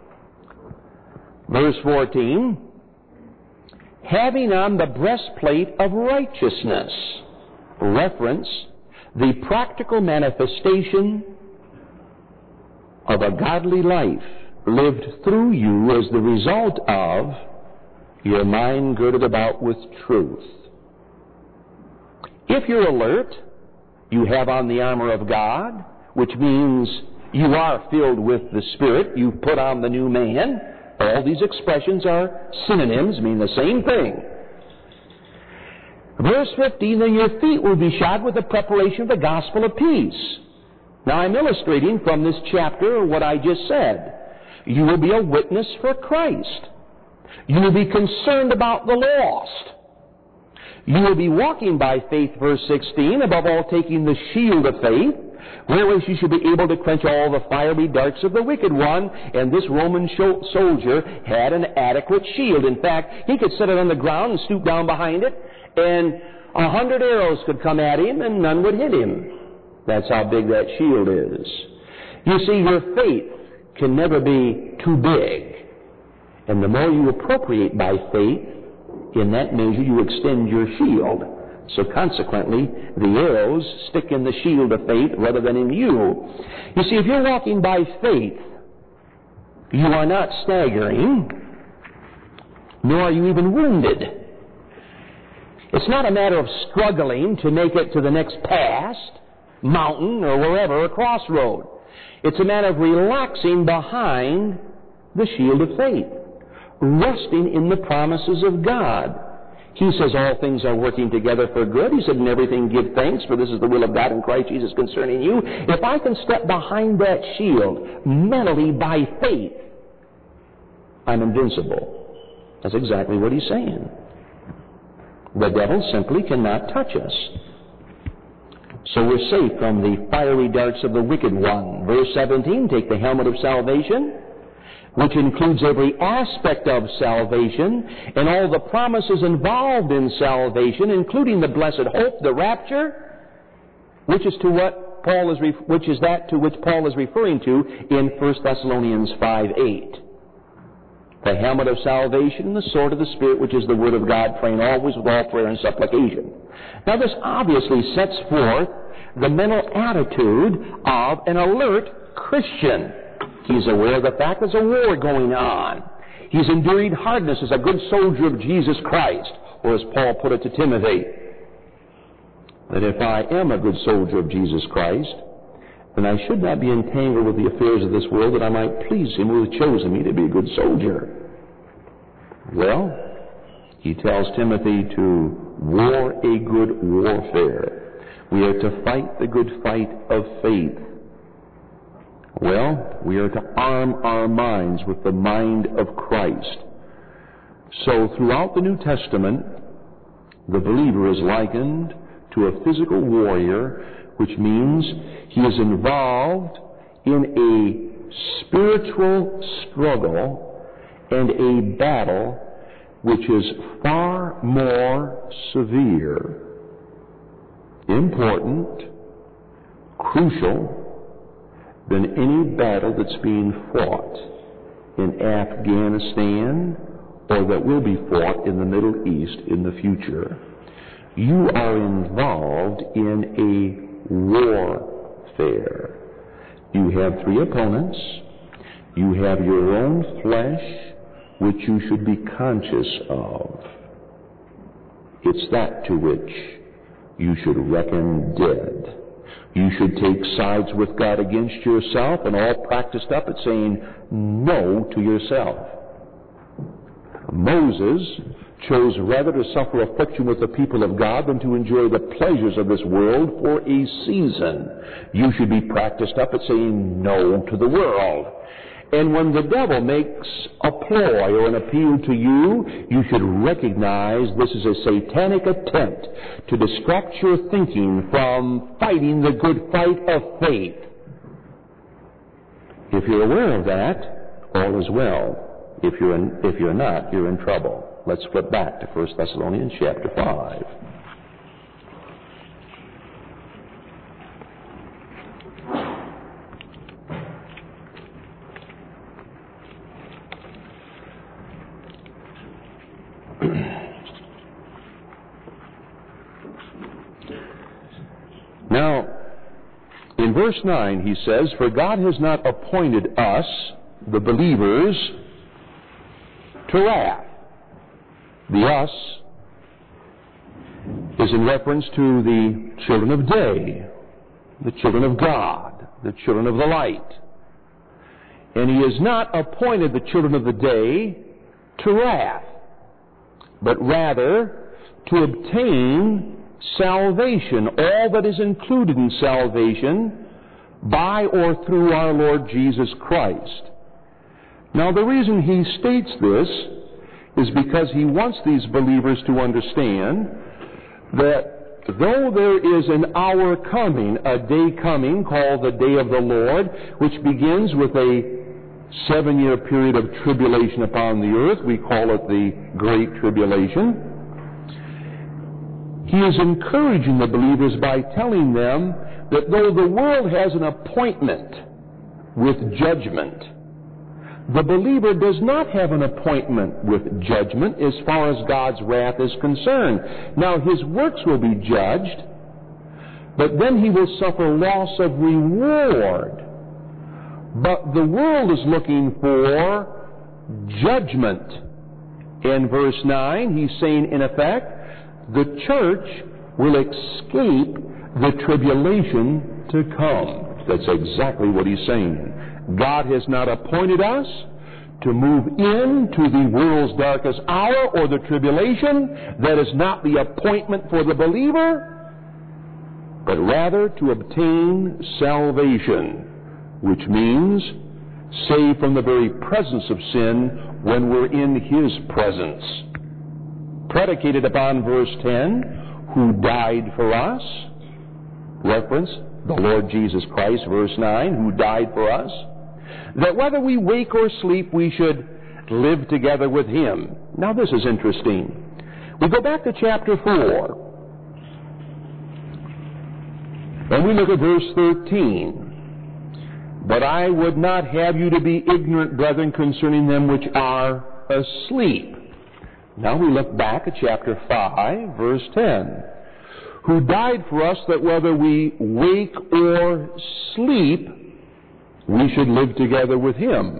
verse fourteen, having on the breastplate of righteousness, reference the practical manifestation of a godly life lived through you as the result of your mind girded about with truth. If you're alert, you have on the armor of God, which means you are filled with the Spirit. You put on the new man. All these expressions are synonyms, mean the same thing. Verse fifteen, then your feet will be shod with the preparation of the gospel of peace. Now I'm illustrating from this chapter what I just said. You will be a witness for Christ. You will be concerned about the lost. You will be walking by faith, verse sixteen, above all taking the shield of faith, wherewith you should be able to quench all the fiery darts of the wicked one. And this Roman soldier had an adequate shield. In fact, he could set it on the ground and stoop down behind it, and a hundred arrows could come at him and none would hit him. That's how big that shield is. You see, your faith can never be too big. And the more you appropriate by faith, in that measure you extend your shield. So consequently, the arrows stick in the shield of faith rather than in you. You see, if you're walking by faith, you are not staggering, nor are you even wounded. It's not a matter of struggling to make it to the next pass, mountain, or wherever, a crossroad. It's a matter of relaxing behind the shield of faith, resting in the promises of God. He says all things are working together for good. He said, in everything give thanks, for this is the will of God in Christ Jesus concerning you. If I can step behind that shield mentally by faith, I'm invincible. That's exactly what he's saying. The devil simply cannot touch us. So we're safe from the fiery darts of the wicked one. Verse seventeen, take the helmet of salvation, which includes every aspect of salvation and all the promises involved in salvation, including the blessed hope, the rapture, which is to what Paul is ref- which is that to which Paul is referring to in First Thessalonians five eight. The helmet of salvation and the sword of the Spirit, which is the Word of God, praying always with all prayer and supplication. Now this obviously sets forth the mental attitude of an alert Christian. He's aware of the fact there's a war going on. He's enduring hardness as a good soldier of Jesus Christ, or as Paul put it to Timothy, that if I am a good soldier of Jesus Christ, then I should not be entangled with the affairs of this world, that I might please him who has chosen me to be a good soldier. Well, he tells Timothy to war a good warfare. We are to fight the good fight of faith. Well, we are to arm our minds with the mind of Christ. So throughout the New Testament, the believer is likened to a physical warrior, which means he is involved in a spiritual struggle and a battle which is far more severe, important, crucial, than any battle that's being fought in Afghanistan or that will be fought in the Middle East in the future. You are involved in a warfare. You have three opponents. You have your own flesh, which you should be conscious of. It's that to which you should reckon dead. You should take sides with God against yourself, and all practiced up at saying no to yourself. Moses chose rather to suffer affliction with the people of God than to enjoy the pleasures of this world for a season. You should be practiced up at saying no to the world. And when the devil makes a ploy or an appeal to you, you should recognize this is a satanic attempt to distract your thinking from fighting the good fight of faith. If you're aware of that, all is well. If you're in, if you're not, you're in trouble. Let's flip back to First Thessalonians chapter five. Now, in verse nine, he says, "For God has not appointed us, the believers, to wrath." The us is in reference to the children of day, the children of God, the children of the light. And he has not appointed the children of the day to wrath, but rather to obtain salvation, all that is included in salvation, by or through our Lord Jesus Christ. Now, the reason he states this is because he wants these believers to understand that though there is an hour coming, a day coming called the day of the Lord, which begins with a seven-year period of tribulation upon the earth, we call it the Great Tribulation, he is encouraging the believers by telling them that though the world has an appointment with judgment, the believer does not have an appointment with judgment as far as God's wrath is concerned. Now, his works will be judged, but then he will suffer loss of reward. But the world is looking for judgment. In verse nine, he's saying, in effect, the church will escape the tribulation to come. That's exactly what he's saying. God has not appointed us to move into the world's darkest hour or the tribulation. That is not the appointment for the believer, but rather to obtain salvation, which means saved from the very presence of sin when we're in his presence. Predicated upon verse ten, who died for us, reference the Lord Jesus Christ, verse nine, who died for us, that whether we wake or sleep, we should live together with him. Now, this is interesting. We go back to chapter four, and we look at verse thirteen. "But I would not have you to be ignorant, brethren, concerning them which are asleep." Now we look back at chapter five, verse ten. "Who died for us, that whether we wake or sleep, we should live together with him."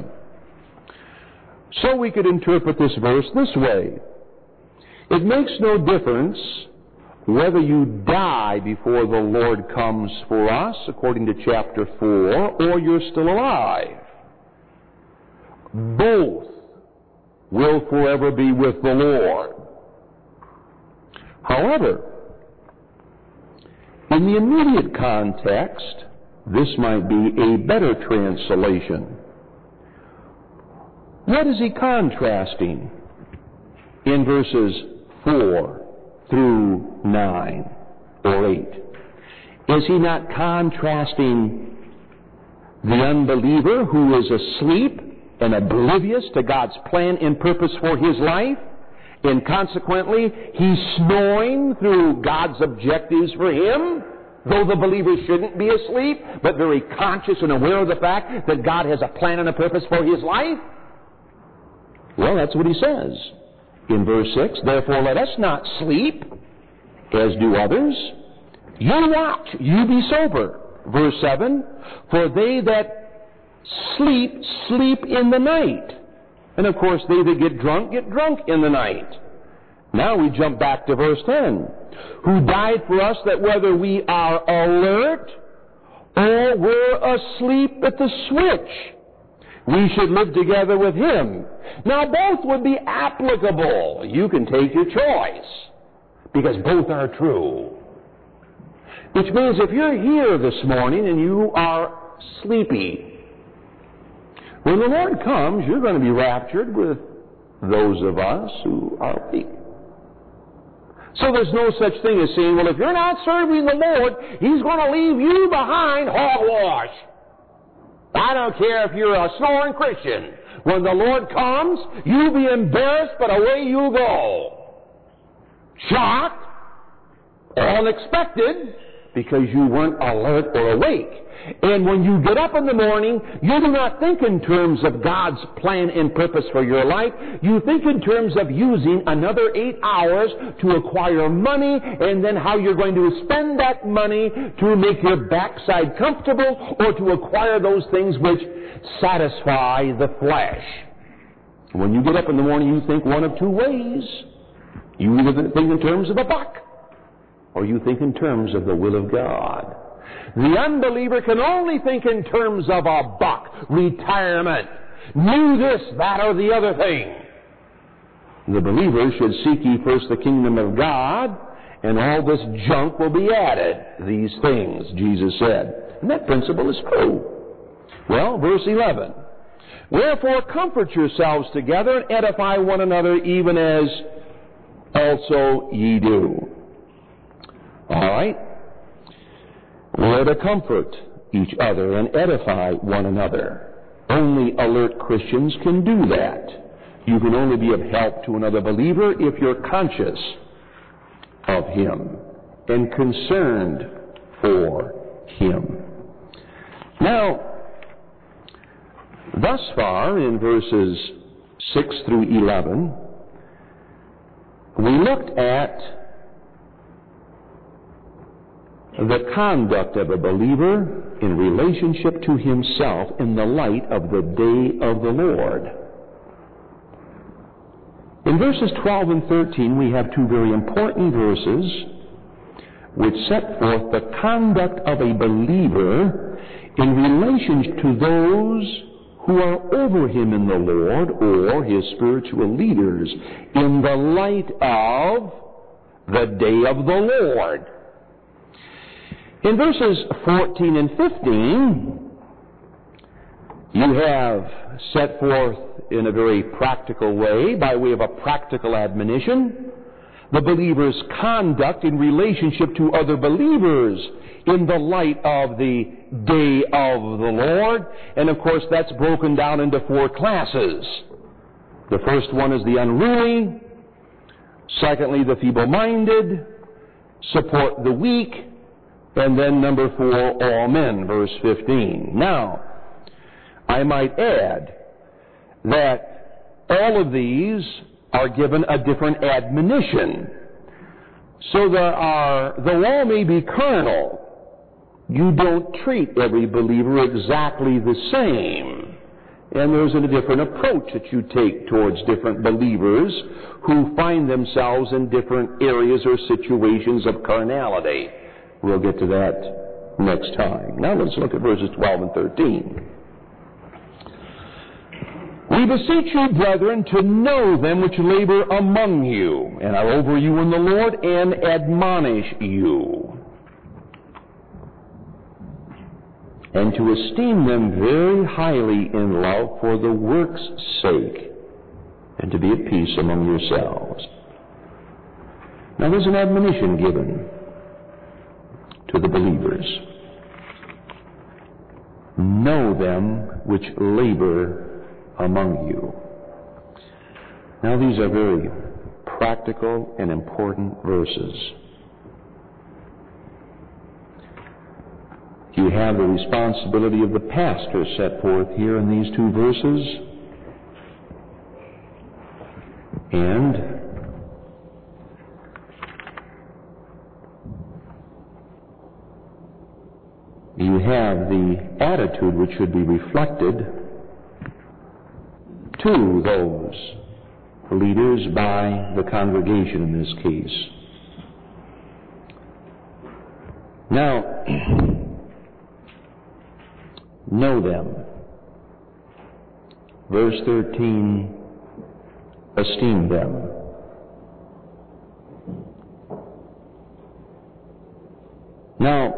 So we could interpret this verse this way. It makes no difference whether you die before the Lord comes for us, according to chapter four, or you're still alive. Both will forever be with the Lord. However, in the immediate context, this might be a better translation. What is he contrasting in verses four through nine or eight? Is he not contrasting the unbeliever who is asleep and oblivious to God's plan and purpose for his life, and consequently he's snoring through God's objectives for him? Though the believer shouldn't be asleep, but very conscious and aware of the fact that God has a plan and a purpose for his life? Well, that's what he says in verse six. "Therefore let us not sleep, as do others. You watch, you be sober." Verse seven, "For they that sleep, sleep in the night. And of course, they that get drunk, get drunk in the night." Now we jump back to verse ten. "Who died for us, that whether we are alert or we're asleep at the switch, we should live together with him. Now, both would be applicable. You can take your choice, because both are true. Which means if you're here this morning and you are sleepy, when the Lord comes, you're going to be raptured with those of us who are weak. So there's no such thing as saying, well, if you're not serving the Lord, he's going to leave you behind hogwash. I don't care if you're a snoring Christian. When the Lord comes, you'll be embarrassed, but away you go. Shocked, unexpected, because you weren't alert or awake. And when you get up in the morning, you do not think in terms of God's plan and purpose for your life. You think in terms of using another eight hours to acquire money, and then how you're going to spend that money to make your backside comfortable or to acquire those things which satisfy the flesh. When you get up in the morning, you think one of two ways. You either think in terms of a buck, or you think in terms of the will of God. The unbeliever can only think in terms of a buck, retirement, new this, that, or the other thing. The believer should seek ye first the kingdom of God, and all this junk will be added. These things, Jesus said. And that principle is true. Well, verse eleven. Wherefore comfort yourselves together and edify one another, even as also ye do. All right? We're to comfort each other and edify one another. Only alert Christians can do that. You can only be of help to another believer if you're conscious of him and concerned for him. Now, thus far in verses six through eleven, we looked at the conduct of a believer in relationship to himself in the light of the day of the Lord. In verses twelve and thirteen, we have two very important verses which set forth the conduct of a believer in relation to those who are over him in the Lord, or his spiritual leaders, in the light of the day of the Lord. In verses fourteen and fifteen, you have set forth in a very practical way, by way of a practical admonition, the believer's conduct in relationship to other believers in the light of the day of the Lord. And of course, that's broken down into four classes. The first one is the unruly. Secondly, the feeble-minded. Support the weak. And then number four, all men, verse fifteen. Now, I might add that all of these are given a different admonition. So there are, though all may be carnal, you don't treat every believer exactly the same. And there's a different approach that you take towards different believers who find themselves in different areas or situations of carnality. We'll get to that next time. Now let's look at verses twelve and thirteen. We beseech you, brethren, to know them which labor among you, and are over you in the Lord, and admonish you, and to esteem them very highly in love for the work's sake, and to be at peace among yourselves. Now there's an admonition given to the believers. Know them which labor among you. Now these are very practical and important verses. You have the responsibility of the pastor set forth here in these two verses. And you have the attitude which should be reflected to those leaders by the congregation in this case. Now, know them. Verse thirteen, esteem them. Now,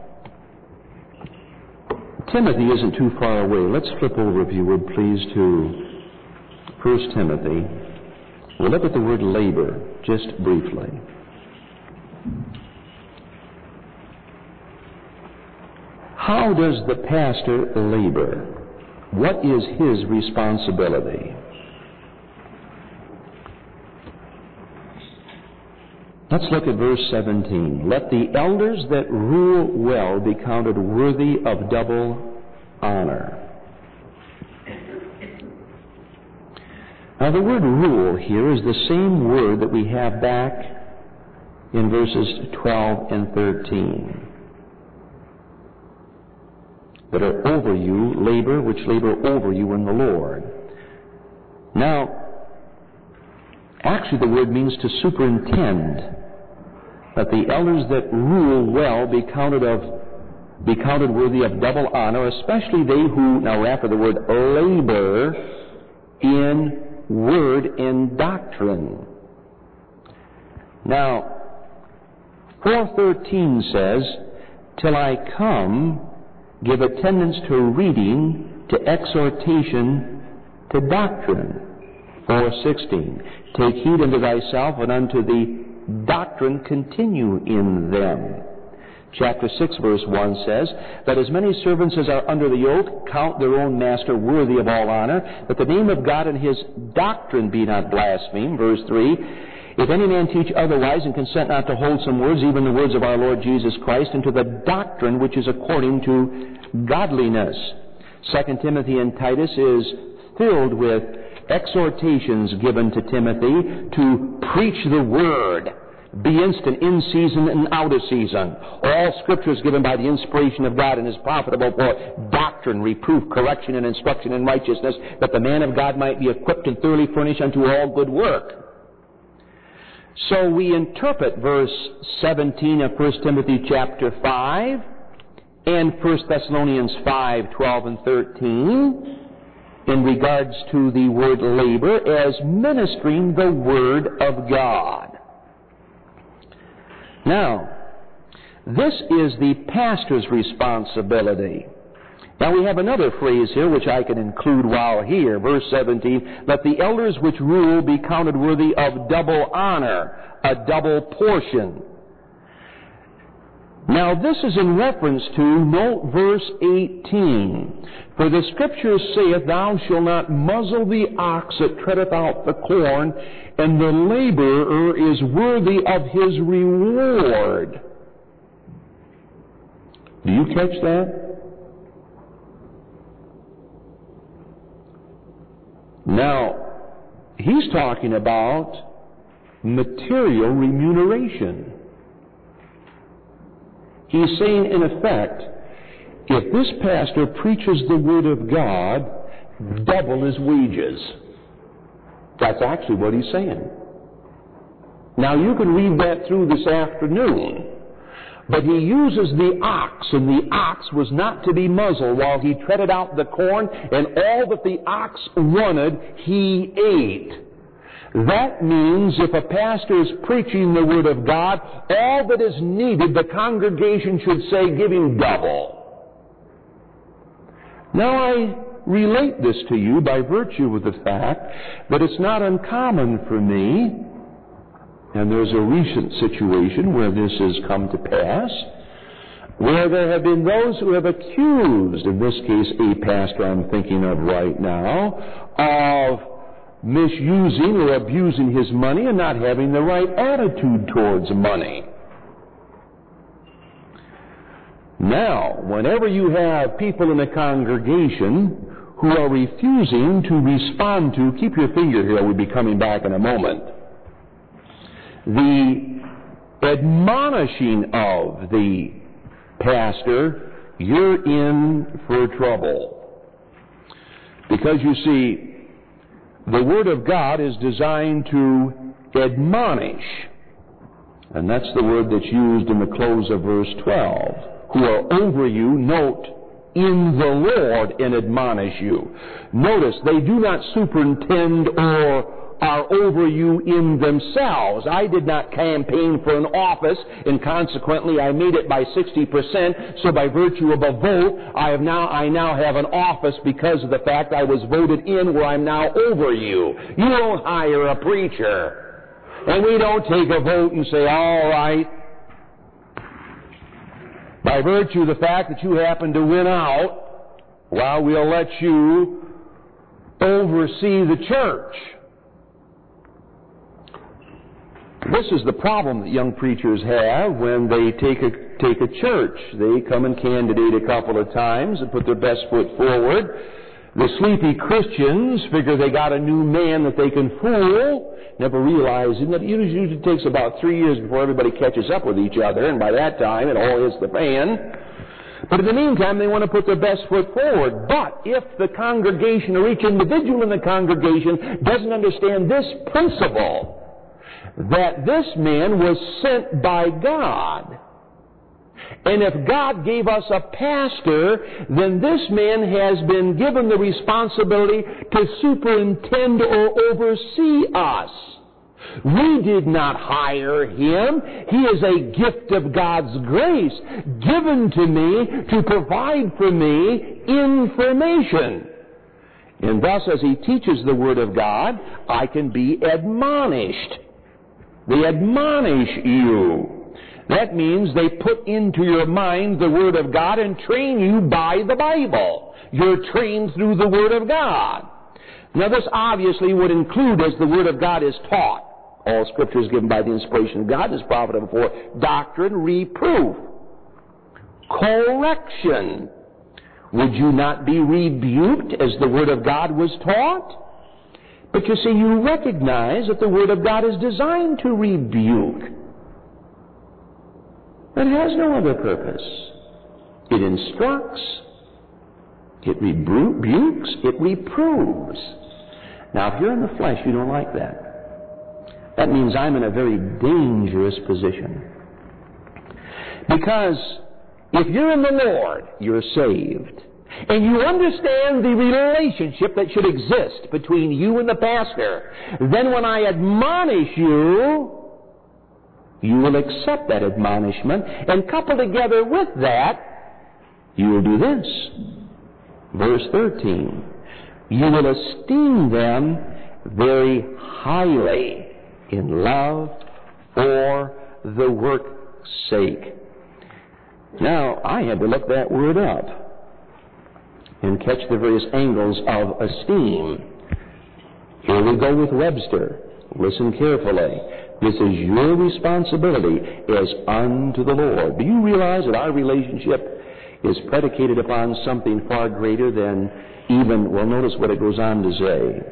Timothy isn't too far away. Let's flip over, if you would, please, to First Timothy. We'll look at the word labor just briefly. How does the pastor labor? What is his responsibility? Let's look at verse seventeen. Let the elders that rule well be counted worthy of double honor. Now, the word rule here is the same word that we have back in verses twelve and thirteen. That are over you, labor, which labor over you in the Lord. Now, actually the word means to superintend. That the elders that rule well be counted of be counted worthy of double honor, especially they who, now after the word, labor in word and doctrine. Now, four thirteen says, till I come, give attendance to reading, to exhortation, to doctrine. four sixteen, take heed unto thyself and unto the doctrine continue in them. Chapter six, verse one says, that as many servants as are under the yoke count their own master worthy of all honor, that the name of God and his doctrine be not blasphemed. Verse three, if any man teach otherwise and consent not to wholesome words, even the words of our Lord Jesus Christ, and to the doctrine which is according to godliness. Second Timothy and Titus is filled with exhortations given to Timothy to preach the word, be instant in season and out of season. All Scripture is given by the inspiration of God and is profitable for doctrine, reproof, correction, and instruction in righteousness, that the man of God might be equipped and thoroughly furnished unto all good work. So we interpret verse seventeen of First Timothy chapter five and First Thessalonians five, twelve and thirteen in regards to the word labor as ministering the Word of God. Now, this is the pastor's responsibility. Now we have another phrase here which I can include while here. Verse seventeen, let the elders which rule be counted worthy of double honor, a double portion. Now this is in reference to, note verse eighteen. For the Scripture saith, thou shalt not muzzle the ox that treadeth out the corn, and the laborer is worthy of his reward. Do you catch that? Now, he's talking about material remuneration. He's saying, in effect, if this pastor preaches the Word of God, double his wages. That's actually what he's saying. Now, you can read that through this afternoon. But he uses the ox, and the ox was not to be muzzled while he treaded out the corn, and all that the ox wanted, he ate. That means if a pastor is preaching the Word of God, all that is needed, the congregation should say, give him double. Now I relate this to you by virtue of the fact that it's not uncommon for me, and there's a recent situation where this has come to pass, where there have been those who have accused, in this case a pastor I'm thinking of right now, of misusing or abusing his money and not having the right attitude towards money. Now, whenever you have people in a congregation who are refusing to respond to, keep your finger here, we'll be coming back in a moment, the admonishing of the pastor, you're in for trouble. Because you see, the Word of God is designed to admonish. And that's the word that's used in the close of verse twelve. Who are over you, note, in the Lord and admonish you. Notice, they do not superintend or are over you in themselves. I did not campaign for an office, and consequently I made it by sixty percent, so by virtue of a vote, I have now I now have an office because of the fact I was voted in where I'm now over you. You don't hire a preacher. And we don't take a vote and say, all right, by virtue of the fact that you happen to win out, well, we'll let you oversee the church. This is the problem that young preachers have when they take a take a church. They come and candidate a couple of times and put their best foot forward. The sleepy Christians figure they got a new man that they can fool, never realizing that it usually takes about three years before everybody catches up with each other, and by that time it all hits the fan. But in the meantime, they want to put their best foot forward. But if the congregation or each individual in the congregation doesn't understand this principle, that this man was sent by God. And if God gave us a pastor, then this man has been given the responsibility to superintend or oversee us. We did not hire him. He is a gift of God's grace given to me to provide for me information. And thus, as he teaches the Word of God, I can be admonished. They admonish you. That means they put into your mind the Word of God and train you by the Bible. You're trained through the Word of God. Now this obviously would include as the Word of God is taught. All Scripture is given by the inspiration of God, is profitable for doctrine, reproof, correction. Would you not be rebuked as the Word of God was taught? But you see, you recognize that the Word of God is designed to rebuke. It has no other purpose. It instructs, it rebukes, it reproves. Now, if you're in the flesh, you don't like that. That means I'm in a very dangerous position. Because if you're in the Lord, you're saved. And you understand the relationship that should exist between you and the pastor. Then when I admonish you, you will accept that admonishment, and coupled together with that, you will do this. Verse thirteen. You will esteem them very highly in love for the work's sake. Now, I had to look that word up and catch the various angles of esteem. Here we go with Webster. Listen carefully. This is your responsibility as unto the Lord. Do you realize that our relationship is predicated upon something far greater than even, well, notice what it goes on to say.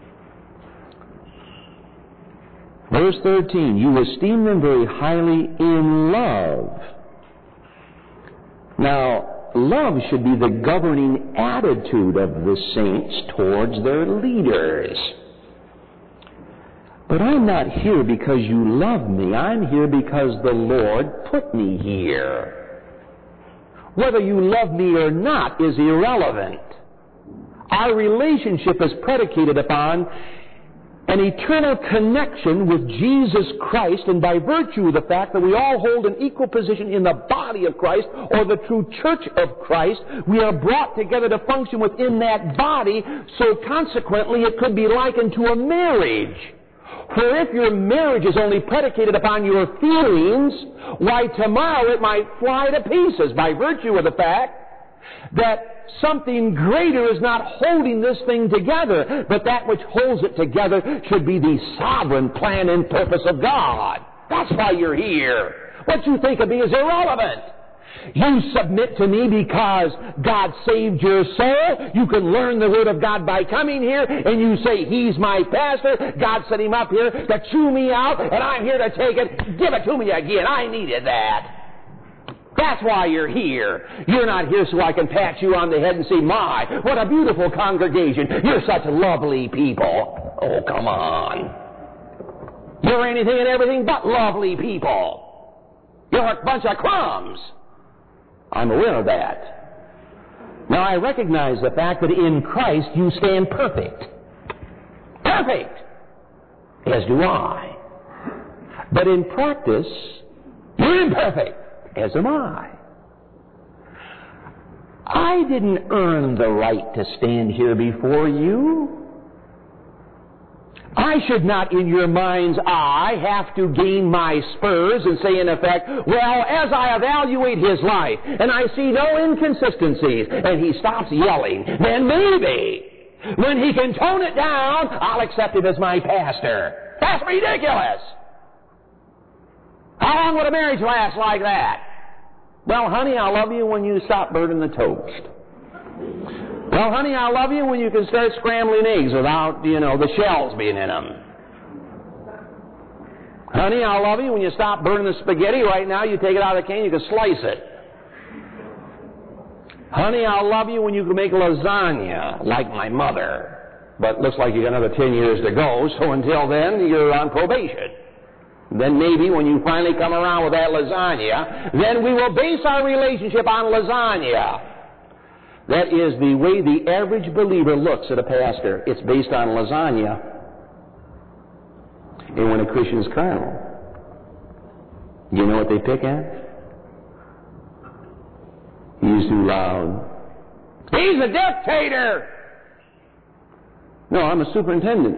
Verse thirteen, you esteem them very highly in love. Now, love should be the governing attitude of the saints towards their leaders. But I'm not here because you love me. I'm here because the Lord put me here. Whether you love me or not is irrelevant. Our relationship is predicated upon an eternal connection with Jesus Christ, and by virtue of the fact that we all hold an equal position in the body of Christ, or the true church of Christ, we are brought together to function within that body, so consequently it could be likened to a marriage. For if your marriage is only predicated upon your feelings, why tomorrow it might fly to pieces by virtue of the fact that something greater is not holding this thing together, but that which holds it together should be the sovereign plan and purpose of God. That's why you're here. What you think of me is irrelevant. You submit to me because God saved your soul. You can learn the Word of God by coming here, and you say, He's my pastor. God set Him up here to chew me out, and I'm here to take it. Give it to me again. I needed that. That's why you're here. You're not here so I can pat you on the head and say, my, what a beautiful congregation. You're such lovely people. Oh, come on. You're anything and everything but lovely people. You're a bunch of crumbs. I'm aware of that. Now, I recognize the fact that in Christ you stand perfect. Perfect! As do I. But in practice, you're imperfect. As am I. I didn't earn the right to stand here before you. I should not, in your mind's eye, have to gain my spurs and say, in effect, well, as I evaluate his life, and I see no inconsistencies, and he stops yelling, then maybe, when he can tone it down, I'll accept him as my pastor. That's ridiculous! How long would a marriage last like that? Well, honey, I love you when you stop burning the toast. Well, honey, I love you when you can start scrambling eggs without, you know, the shells being in them. Honey, I love you when you stop burning the spaghetti. Right now, you take it out of the can, you can slice it. Honey, I love you when you can make lasagna like my mother. But looks like you got another ten years to go, so until then, you're on probation. Then maybe when you finally come around with that lasagna, then we will base our relationship on lasagna. That is the way the average believer looks at a pastor. It's based on lasagna. And when a Christian's carnal, you know what they pick at? He's too loud. He's a dictator! No, I'm a superintendent.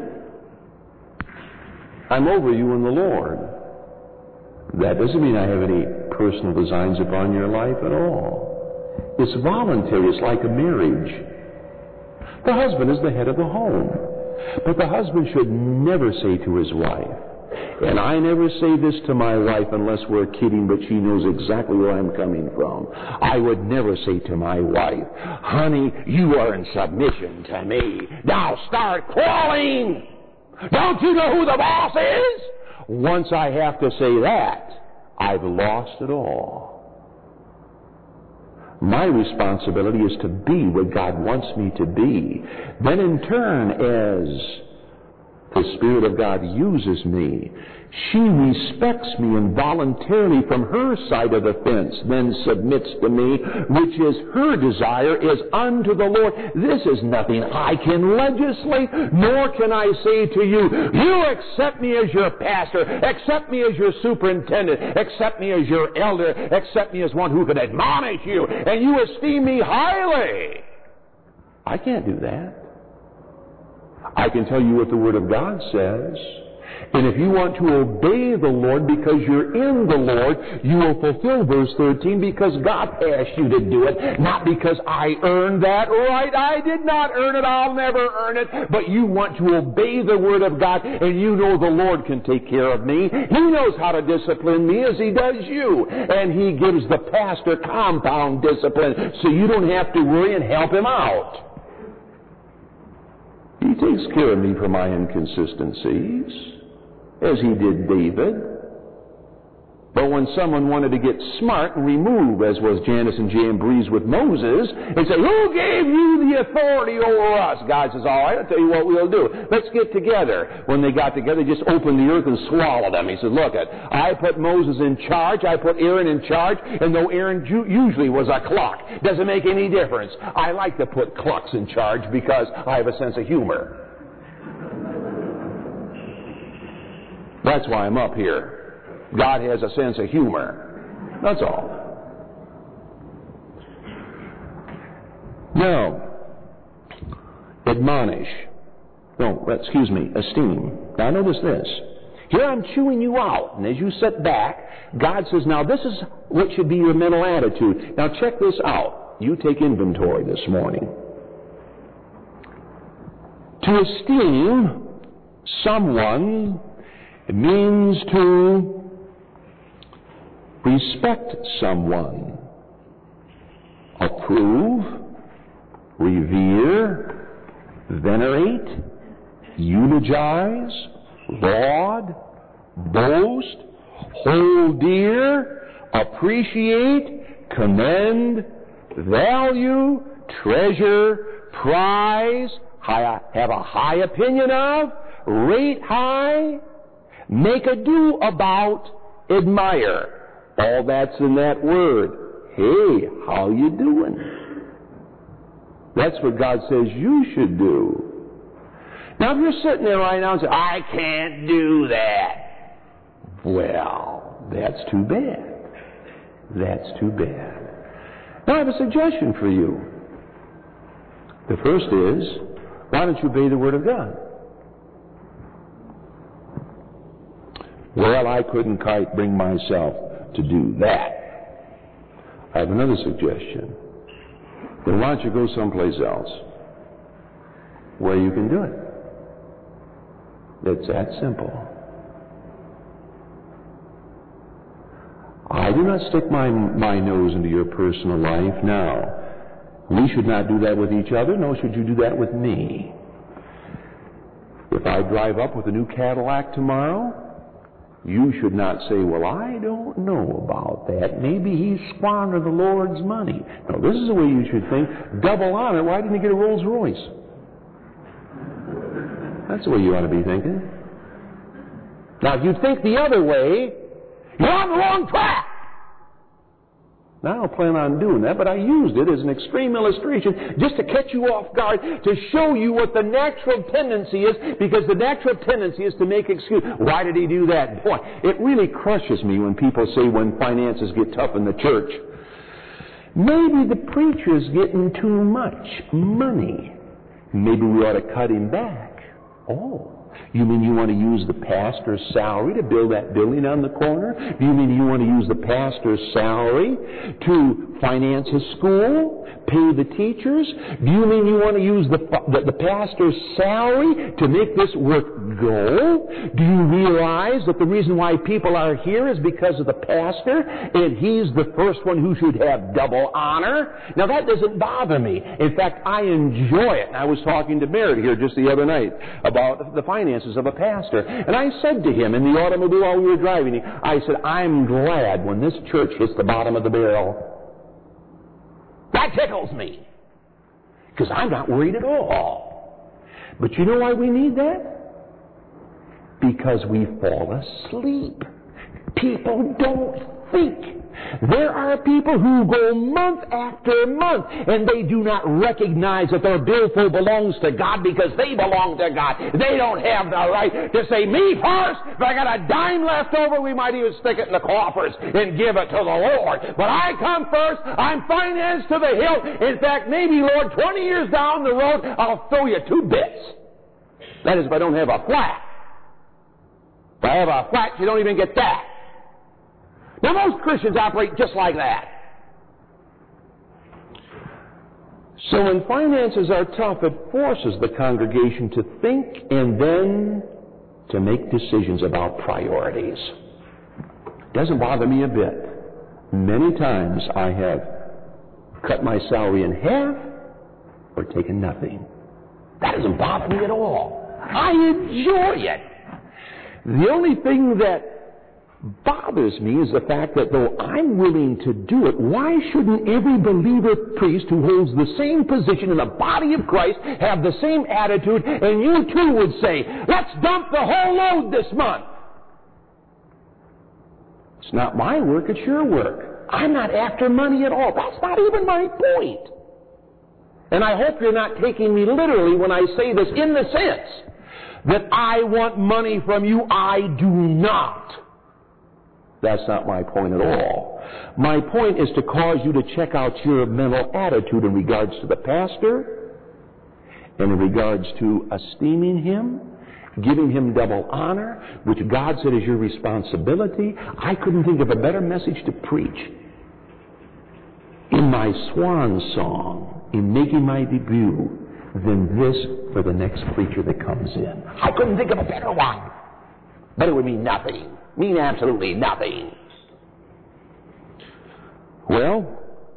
I'm over you in the Lord. That doesn't mean I have any personal designs upon your life at all. It's voluntary. It's like a marriage. The husband is the head of the home. But the husband should never say to his wife, and I never say this to my wife unless we're kidding, but she knows exactly where I'm coming from. I would never say to my wife, honey, you are in submission to me. Now start crawling! Don't you know who the boss is? Once I have to say that, I've lost it all. My responsibility is to be what God wants me to be. Then in turn, as the Spirit of God uses me, she respects me and voluntarily from her side of the fence then submits to me, which is her desire is unto the Lord. This is nothing I can legislate, nor can I say to you, you accept me as your pastor, accept me as your superintendent, accept me as your elder, accept me as one who can admonish you, and you esteem me highly. I can't do that. I can tell you what the Word of God says. And if you want to obey the Lord because you're in the Lord, you will fulfill verse thirteen because God asked you to do it, not because I earned that right. I did not earn it. I'll never earn it. But you want to obey the Word of God, and you know the Lord can take care of me. He knows how to discipline me as He does you. And He gives the pastor compound discipline, so you don't have to worry and help him out. He takes care of me for my inconsistencies, as He did David. But when someone wanted to get smart and remove, as was Jannes and Jambres with Moses, and say, who gave you the authority over us? God says, all right, I'll tell you what we'll do. Let's get together. When they got together, they just opened the earth and swallowed them. He said, look, it, I put Moses in charge, I put Aaron in charge, and though Aaron ju- usually was a cluck, doesn't make any difference. I like to put clucks in charge because I have a sense of humor. That's why I'm up here. God has a sense of humor. That's all. Now, admonish. No, excuse me, esteem. Now notice this. Here I'm chewing you out, and as you sit back, God says, now this is what should be your mental attitude. Now check this out. You take inventory this morning. To esteem someone, it means to respect someone, approve, revere, venerate, eulogize, laud, boast, hold dear, appreciate, commend, value, treasure, prize, high, have a high opinion of, rate high, make a do about, admire. All that's in that word. Hey, how you doing? That's what God says you should do. Now, if you're sitting there right now and say, I can't do that. Well, that's too bad. That's too bad. Now, I have a suggestion for you. The first is, why don't you obey the Word of God? Well, I couldn't quite bring myself to do that. I have another suggestion. Then why don't you go someplace else where you can do it? It's that simple. I do not stick my, my nose into your personal life now. We should not do that with each other, nor should you do that with me. If I drive up with a new Cadillac tomorrow, you should not say, well, I don't know about that. Maybe he squandered the Lord's money. No, this is the way you should think. Double honor. Why didn't he get a Rolls Royce? That's the way you ought to be thinking. Now, if you think the other way, you're on the wrong track. Now, I don't plan on doing that, but I used it as an extreme illustration just to catch you off guard, to show you what the natural tendency is, because the natural tendency is to make excuses. Why did he do that? Boy, it really crushes me when people say when finances get tough in the church, maybe the preacher's getting too much money. Maybe we ought to cut him back. Oh. You mean you want to use the pastor's salary to build that building on the corner? Do you mean you want to use the pastor's salary to finance his school, pay the teachers? Do you mean you want to use the, the, the pastor's salary to make this work go? Do you realize that the reason why people are here is because of the pastor, and he's the first one who should have double honor? Now, that doesn't bother me. In fact, I enjoy it. And I was talking to Barrett here just the other night about the finances of a pastor. And I said to him in the automobile while we were driving, I said, I'm glad when this church hits the bottom of the barrel. That tickles me. Because I'm not worried at all. But you know why we need that? Because we fall asleep. People don't think. There are people who go month after month and they do not recognize that their billfold belongs to God because they belong to God. They don't have the right to say, me first. If I got a dime left over, we might even stick it in the coffers and give it to the Lord. But I come first. I'm financed to the hilt. In fact, maybe, Lord, twenty years down the road, I'll throw you two bits. That is, if I don't have a flat. If I have a flat, you don't even get that. Now, most Christians operate just like that. So when finances are tough, it forces the congregation to think and then to make decisions about priorities. It doesn't bother me a bit. Many times I have cut my salary in half or taken nothing. That doesn't bother me at all. I enjoy it. The only thing that bothers me is the fact that though I'm willing to do it, why shouldn't every believer priest who holds the same position in the body of Christ have the same attitude, and you too would say, let's dump the whole load this month? It's not my work, it's your work. I'm not after money at all. That's not even my point. And I hope you're not taking me literally when I say this, in the sense that I want money from you. I do not. That's not my point at all. My point is to cause you to check out your mental attitude in regards to the pastor, and in regards to esteeming him, giving him double honor, which God said is your responsibility. I couldn't think of a better message to preach in my swan song, in making my debut, than this for the next preacher that comes in. I couldn't think of a better one. But it would mean nothing. Mean absolutely nothing. Well,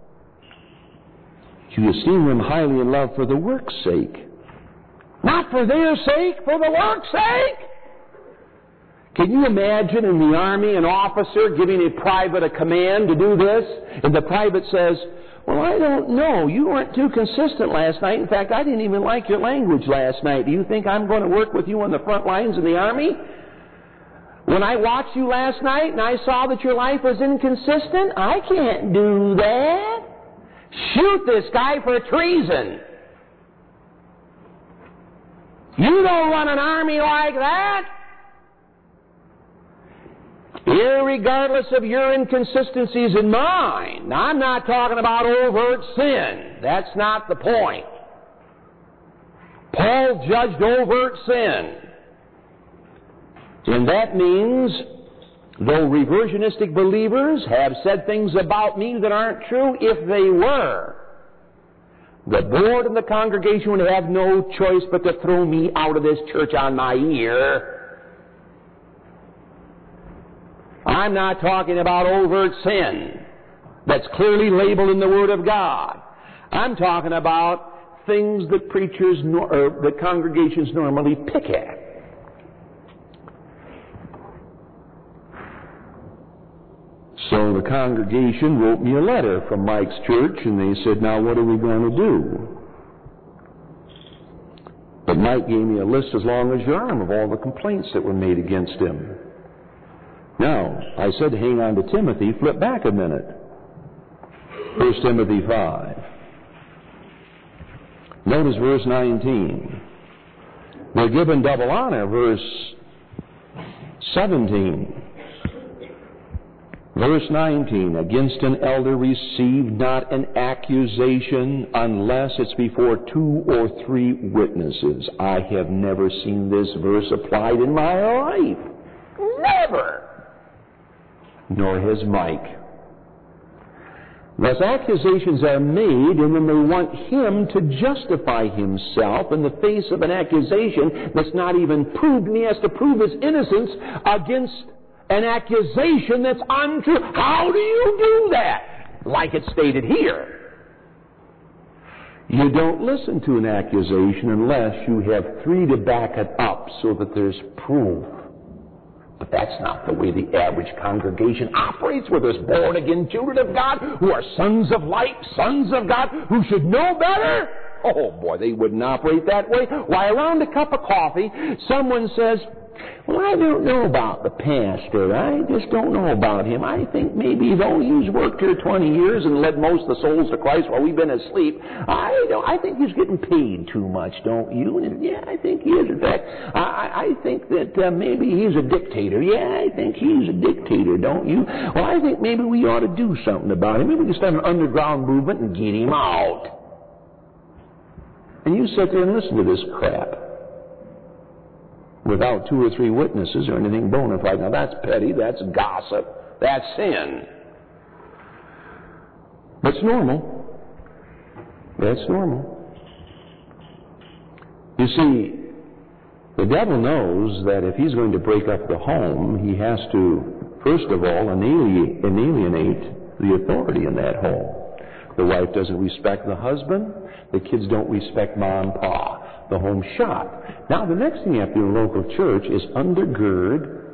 you esteem them highly in love for the work's sake. Not for their sake, for the work's sake. Can you imagine in the Army an officer giving a private a command to do this? And the private says, well, I don't know. You weren't too consistent last night. In fact, I didn't even like your language last night. Do you think I'm going to work with you on the front lines in the Army? When I watched you last night and I saw that your life was inconsistent, I can't do that. Shoot this guy for treason. You don't run an army like that. Irregardless of your inconsistencies and mine. Now, I'm not talking about overt sin. That's not the point. Paul judged overt sin. And that means, though reversionistic believers have said things about me that aren't true, if they were, the board and the congregation would have no choice but to throw me out of this church on my ear. I'm not talking about overt sin that's clearly labeled in the Word of God. I'm talking about things that preachers nor, or that congregations normally pick at. So the congregation wrote me a letter from Mike's church, and they said, now what are we going to do? But Mike gave me a list as long as your arm of all the complaints that were made against him. Now, I said hang on to Timothy, flip back a minute. First Timothy five. Notice verse nineteen. They're given double honor, verse seventeen. Verse nineteen, against an elder receive not an accusation unless it's before two or three witnesses. I have never seen this verse applied in my life. Never. Nor has Mike. Thus accusations are made, and then they want him to justify himself in the face of an accusation that's not even proved, and he has to prove his innocence against an accusation that's untrue. How do you do that? Like it's stated here. You don't listen to an accusation unless you have three to back it up so that there's proof. But that's not the way the average congregation operates, where there's born-again children of God who are sons of light, sons of God, who should know better. Oh, boy, they wouldn't operate that way. Why, around a cup of coffee, someone says, well, I don't know about the pastor. I just don't know about him. I think maybe, though he's worked here twenty years and led most of the souls to Christ while we've been asleep, I don't, I think he's getting paid too much, don't you? And yeah, I think he is. In fact, I, I think that uh, maybe he's a dictator. Yeah, I think he's a dictator, don't you? Well, I think maybe we ought to do something about him. Maybe we can start an underground movement and get him out. And you sit there and listen to this crap without two or three witnesses or anything bona fide. Now that's petty, that's gossip, that's sin. That's normal. That's normal. You see, the devil knows that if he's going to break up the home, he has to, first of all, annihilate, alienate the authority in that home. The wife doesn't respect the husband. The kids don't respect mom and pa. The home's shot. Now, the next thing you have to do in a local church is undergird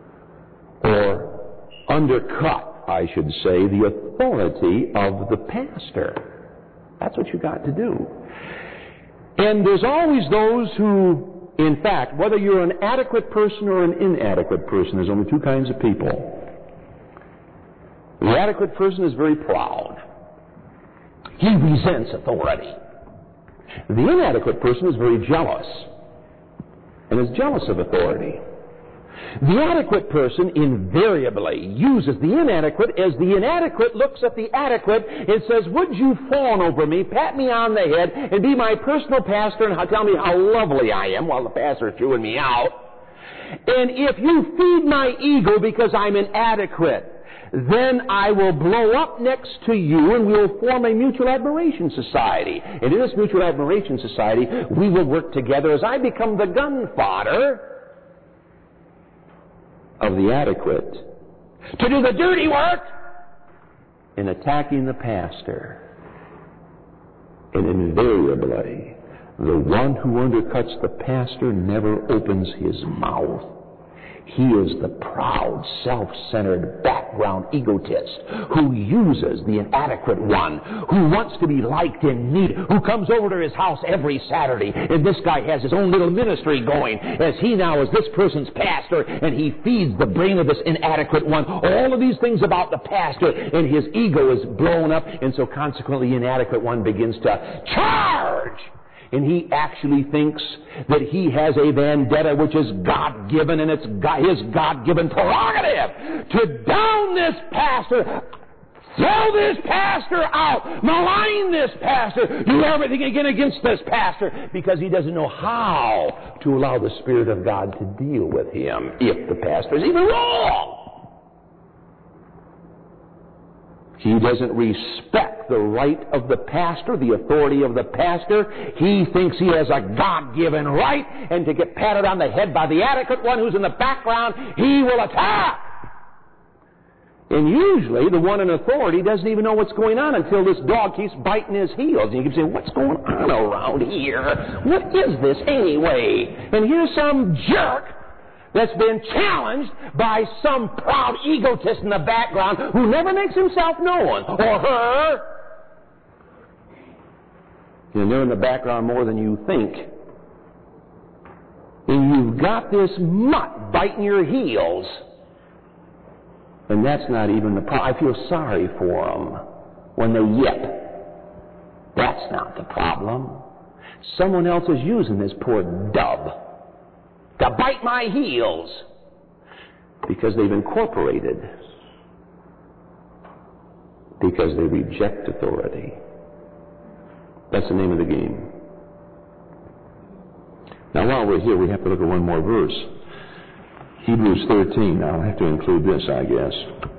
or undercut, I should say, the authority of the pastor. That's what you got to do. And there's always those who, in fact, whether you're an adequate person or an inadequate person, there's only two kinds of people. The adequate person is very proud. He resents authority. The inadequate person is very jealous and is jealous of authority. The adequate person invariably uses the inadequate as the inadequate looks at the adequate and says, would you fawn over me, pat me on the head, and be my personal pastor and tell me how lovely I am while the pastor is chewing me out? And if you feed my ego because I'm inadequate, then I will blow up next to you and we will form a mutual admiration society. And in this mutual admiration society, we will work together as I become the gun fodder of the adequate to do the dirty work in attacking the pastor. And invariably, the one who undercuts the pastor never opens his mouth. He is the proud, self-centered, background egotist who uses the inadequate one, who wants to be liked and needed, who comes over to his house every Saturday, and this guy has his own little ministry going, as he now is this person's pastor, and he feeds the brain of this inadequate one all of these things about the pastor, and his ego is blown up, and so consequently the inadequate one begins to charge. And he actually thinks that he has a vendetta which is God-given, and it's his God-given prerogative to down this pastor, throw this pastor out, malign this pastor, do everything again against this pastor, because he doesn't know how to allow the Spirit of God to deal with him if the pastor is even wrong. He doesn't respect the right of the pastor, the authority of the pastor. He thinks he has a God-given right, and to get patted on the head by the adequate one who's in the background, he will attack. And usually the one in authority doesn't even know what's going on until this dog keeps biting his heels. And you keep saying, what's going on around here? What is this anyway? And here's some jerk that's been challenged by some proud egotist in the background who never makes himself known, or her. And they're in the background more than you think. And you've got this mutt biting your heels. And that's not even the problem. I feel sorry for them when they yip. That's not the problem. Someone else is using this poor dub to bite my heels because they've incorporated, because they reject authority. That's the name of the game. Now, while we're here, we have to look at one more verse. Hebrews thirteen. Now, I'll have to include this, I guess.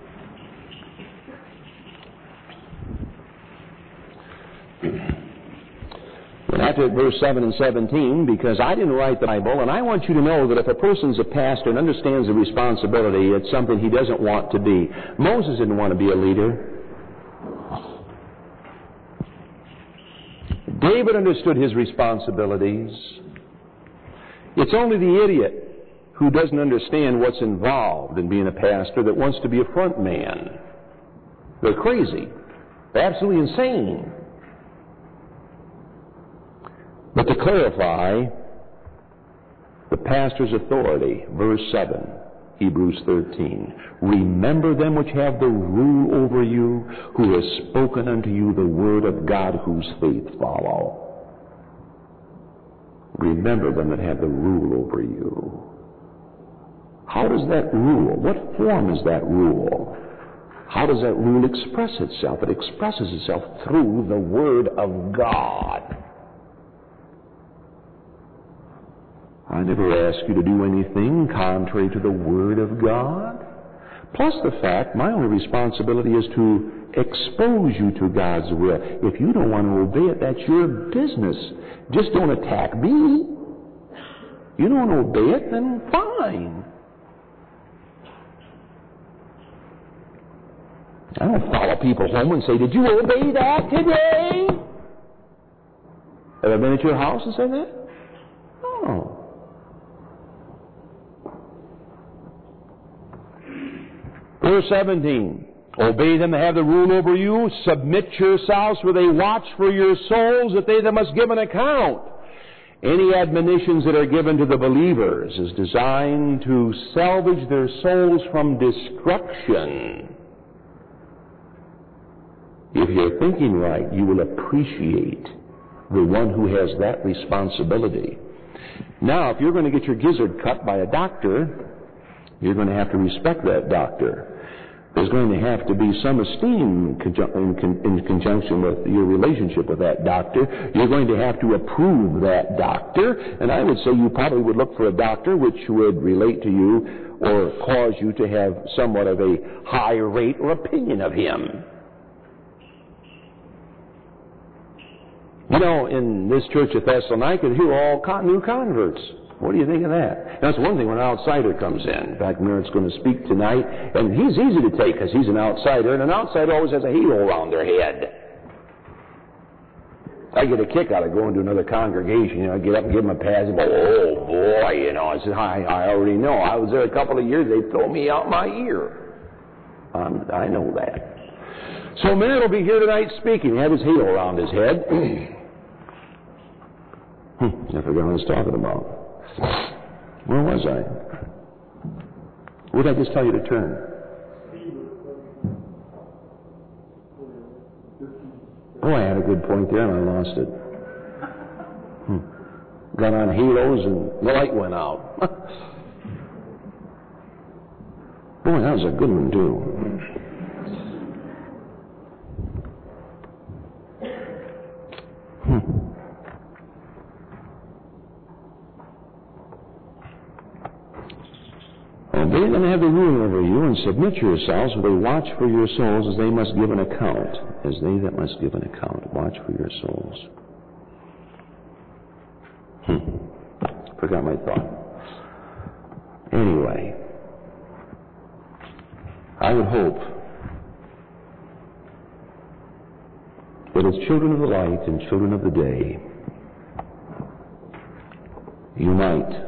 But after verse seven and seventeen, because I didn't write the Bible, and I want you to know that if a person's a pastor and understands the responsibility, it's something he doesn't want to be. Moses didn't want to be a leader. David understood his responsibilities. It's only the idiot who doesn't understand what's involved in being a pastor that wants to be a front man. They're crazy. They're absolutely insane. But to clarify the pastor's authority, verse seven, Hebrews thirteen. Remember them which have the rule over you, who has spoken unto you the word of God, whose faith follow. Remember them that have the rule over you. How does that rule? What form is that rule? How does that rule express itself? It expresses itself through the Word of God. I never ask you to do anything contrary to the Word of God. Plus the fact, my only responsibility is to expose you to God's will. If you don't want to obey it, that's your business. Just don't attack me. You don't obey it, then fine. I don't follow people home and say, did you obey that today? Have I been at your house and said that? No. Verse seventeen. Obey them that have the rule over you. Submit yourselves, for they watch for your souls, that they that must give an account. Any admonitions that are given to the believers is designed to salvage their souls from destruction. If you're thinking right, you will appreciate the one who has that responsibility. Now, if you're going to get your gizzard cut by a doctor, you're going to have to respect that doctor. There's going to have to be some esteem in conjunction with your relationship with that doctor. You're going to have to approve that doctor. And I would say you probably would look for a doctor which would relate to you or cause you to have somewhat of a high rate or opinion of him. You know, in this church at Thessalonica, here are all con- new converts. What do you think of that? That's one thing when an outsider comes in. In fact, Merritt's going to speak tonight, and he's easy to take because he's an outsider, and an outsider always has a halo around their head. I get a kick out of going to another congregation. You know, I get up and give them a pass and go, oh, boy, you know. I said, I, I already know. I was there a couple of years. They throw me out my ear. Um, I know that. So Merritt will be here tonight speaking. He had his halo around his head. hmm, I forgot what I was talking about. Where was I? What did I just tell you to turn? Oh, I had a good point there and I lost it. got on halos and the light went out. Boy, that was a good one, too. Hmm. Obey them and have the rule over you, and submit yourselves, for they watch for your souls as they must give an account. As they that must give an account. Watch for your souls. Hmm. Forgot my thought. Anyway, I would hope that as children of the light and children of the day, you might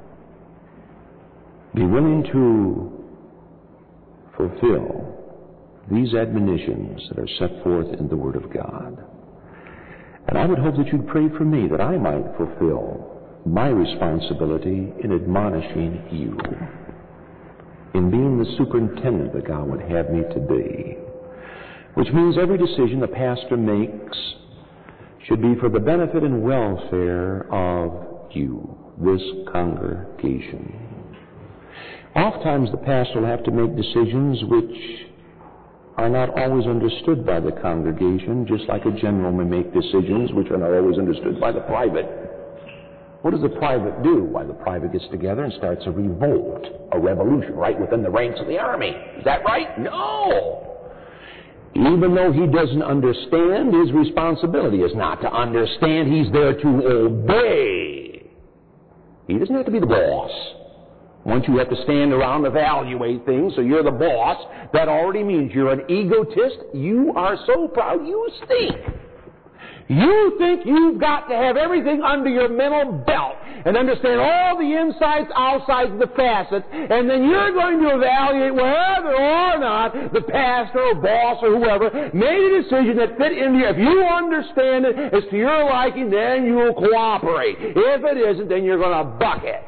be willing to fulfill these admonitions that are set forth in the Word of God. And I would hope that you'd pray for me that I might fulfill my responsibility in admonishing you, in being the superintendent that God would have me to be. Which means every decision the pastor makes should be for the benefit and welfare of you, this congregation. Oftentimes the pastor will have to make decisions which are not always understood by the congregation, just like a general may make decisions which are not always understood by the private. What does the private do? Why, the private gets together and starts a revolt, a revolution, right within the ranks of the army. Is that right? No! Even though he doesn't understand, his responsibility is not to understand. He's there to obey. He doesn't have to be the boss. Once you have to stand around and evaluate things, so you're the boss, that already means you're an egotist. You are so proud you stink. You think you've got to have everything under your mental belt and understand all the insides, outsides, the facets, and then you're going to evaluate whether or not the pastor or boss or whoever made a decision that fit into you. If you understand it as to your liking, then you'll cooperate. If it isn't, then you're going to buck it.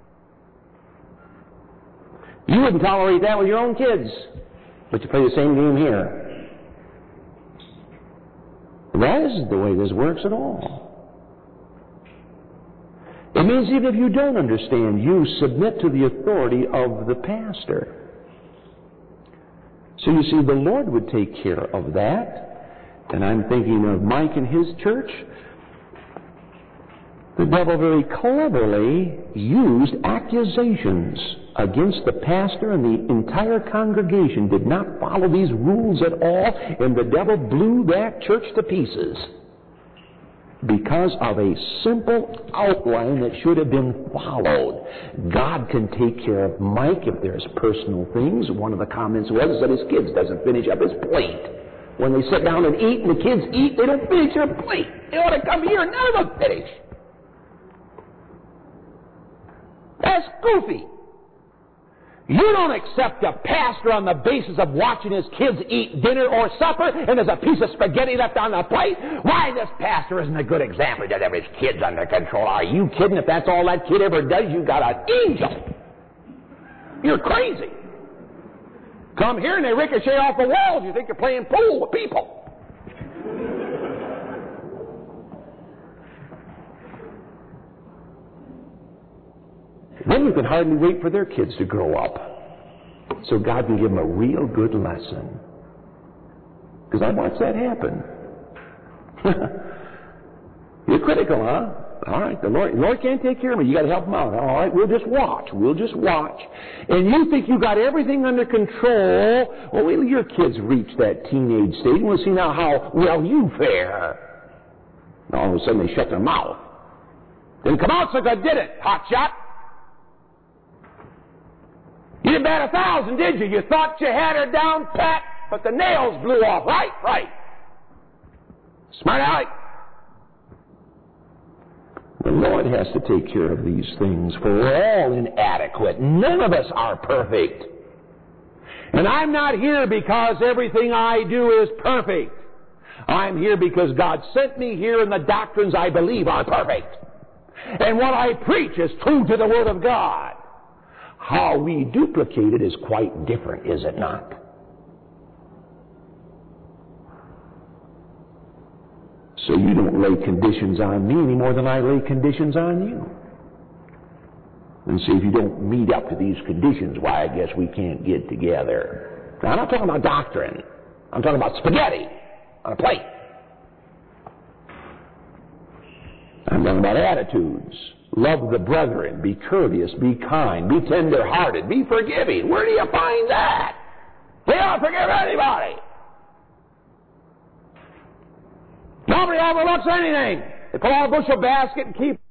You wouldn't tolerate that with your own kids, but you play the same game here. That isn't the way this works at all. It means even if you don't understand, you submit to the authority of the pastor. So you see, the Lord would take care of that. And I'm thinking of Mike and his church. The devil very cleverly used accusations against the pastor, and the entire congregation did not follow these rules at all, and the devil blew that church to pieces because of a simple outline that should have been followed. God can take care of Mike if there's personal things. One of the comments was that his kids doesn't finish up his plate. When they sit down and eat and the kids eat, they don't finish their plate. They ought to come here and none of them finish. That's goofy. You don't accept a pastor on the basis of watching his kids eat dinner or supper and there's a piece of spaghetti left on the plate. Why, this pastor isn't a good example. He doesn't have his kids under control. Are you kidding? If that's all that kid ever does, you got an angel. You're crazy. Come here and they ricochet off the walls. You think you're playing pool with people. Then you can hardly wait for their kids to grow up so God can give them a real good lesson. Because I watched that happen. You're critical, huh? All right, the Lord, the Lord can't take care of me. You got to help him out. All right, we'll just watch. We'll just watch. And you think you got everything under control. Well, wait till your kids reach that teenage stage. We'll see now how well you fare. And all of a sudden they shut their mouth. Didn't come out so good, did it, hotshot? You didn't bat a thousand, did you? You thought you had her down pat, but the nails blew off. Right? Right. Smart aleck. The Lord has to take care of these things, for we're all inadequate. None of us are perfect. And I'm not here because everything I do is perfect. I'm here because God sent me here and the doctrines I believe are perfect. And what I preach is true to the Word of God. How we duplicate it is quite different, is it not? So you don't lay conditions on me any more than I lay conditions on you. And see, if you don't meet up to these conditions, why, I guess we can't get together. Now, I'm not talking about doctrine. I'm talking about spaghetti on a plate. I'm talking about attitudes. Love the brethren. Be courteous. Be kind. Be tender-hearted. Be forgiving. Where do you find that? We don't forgive anybody. Nobody overlooks anything. They put all a bushel basket and keep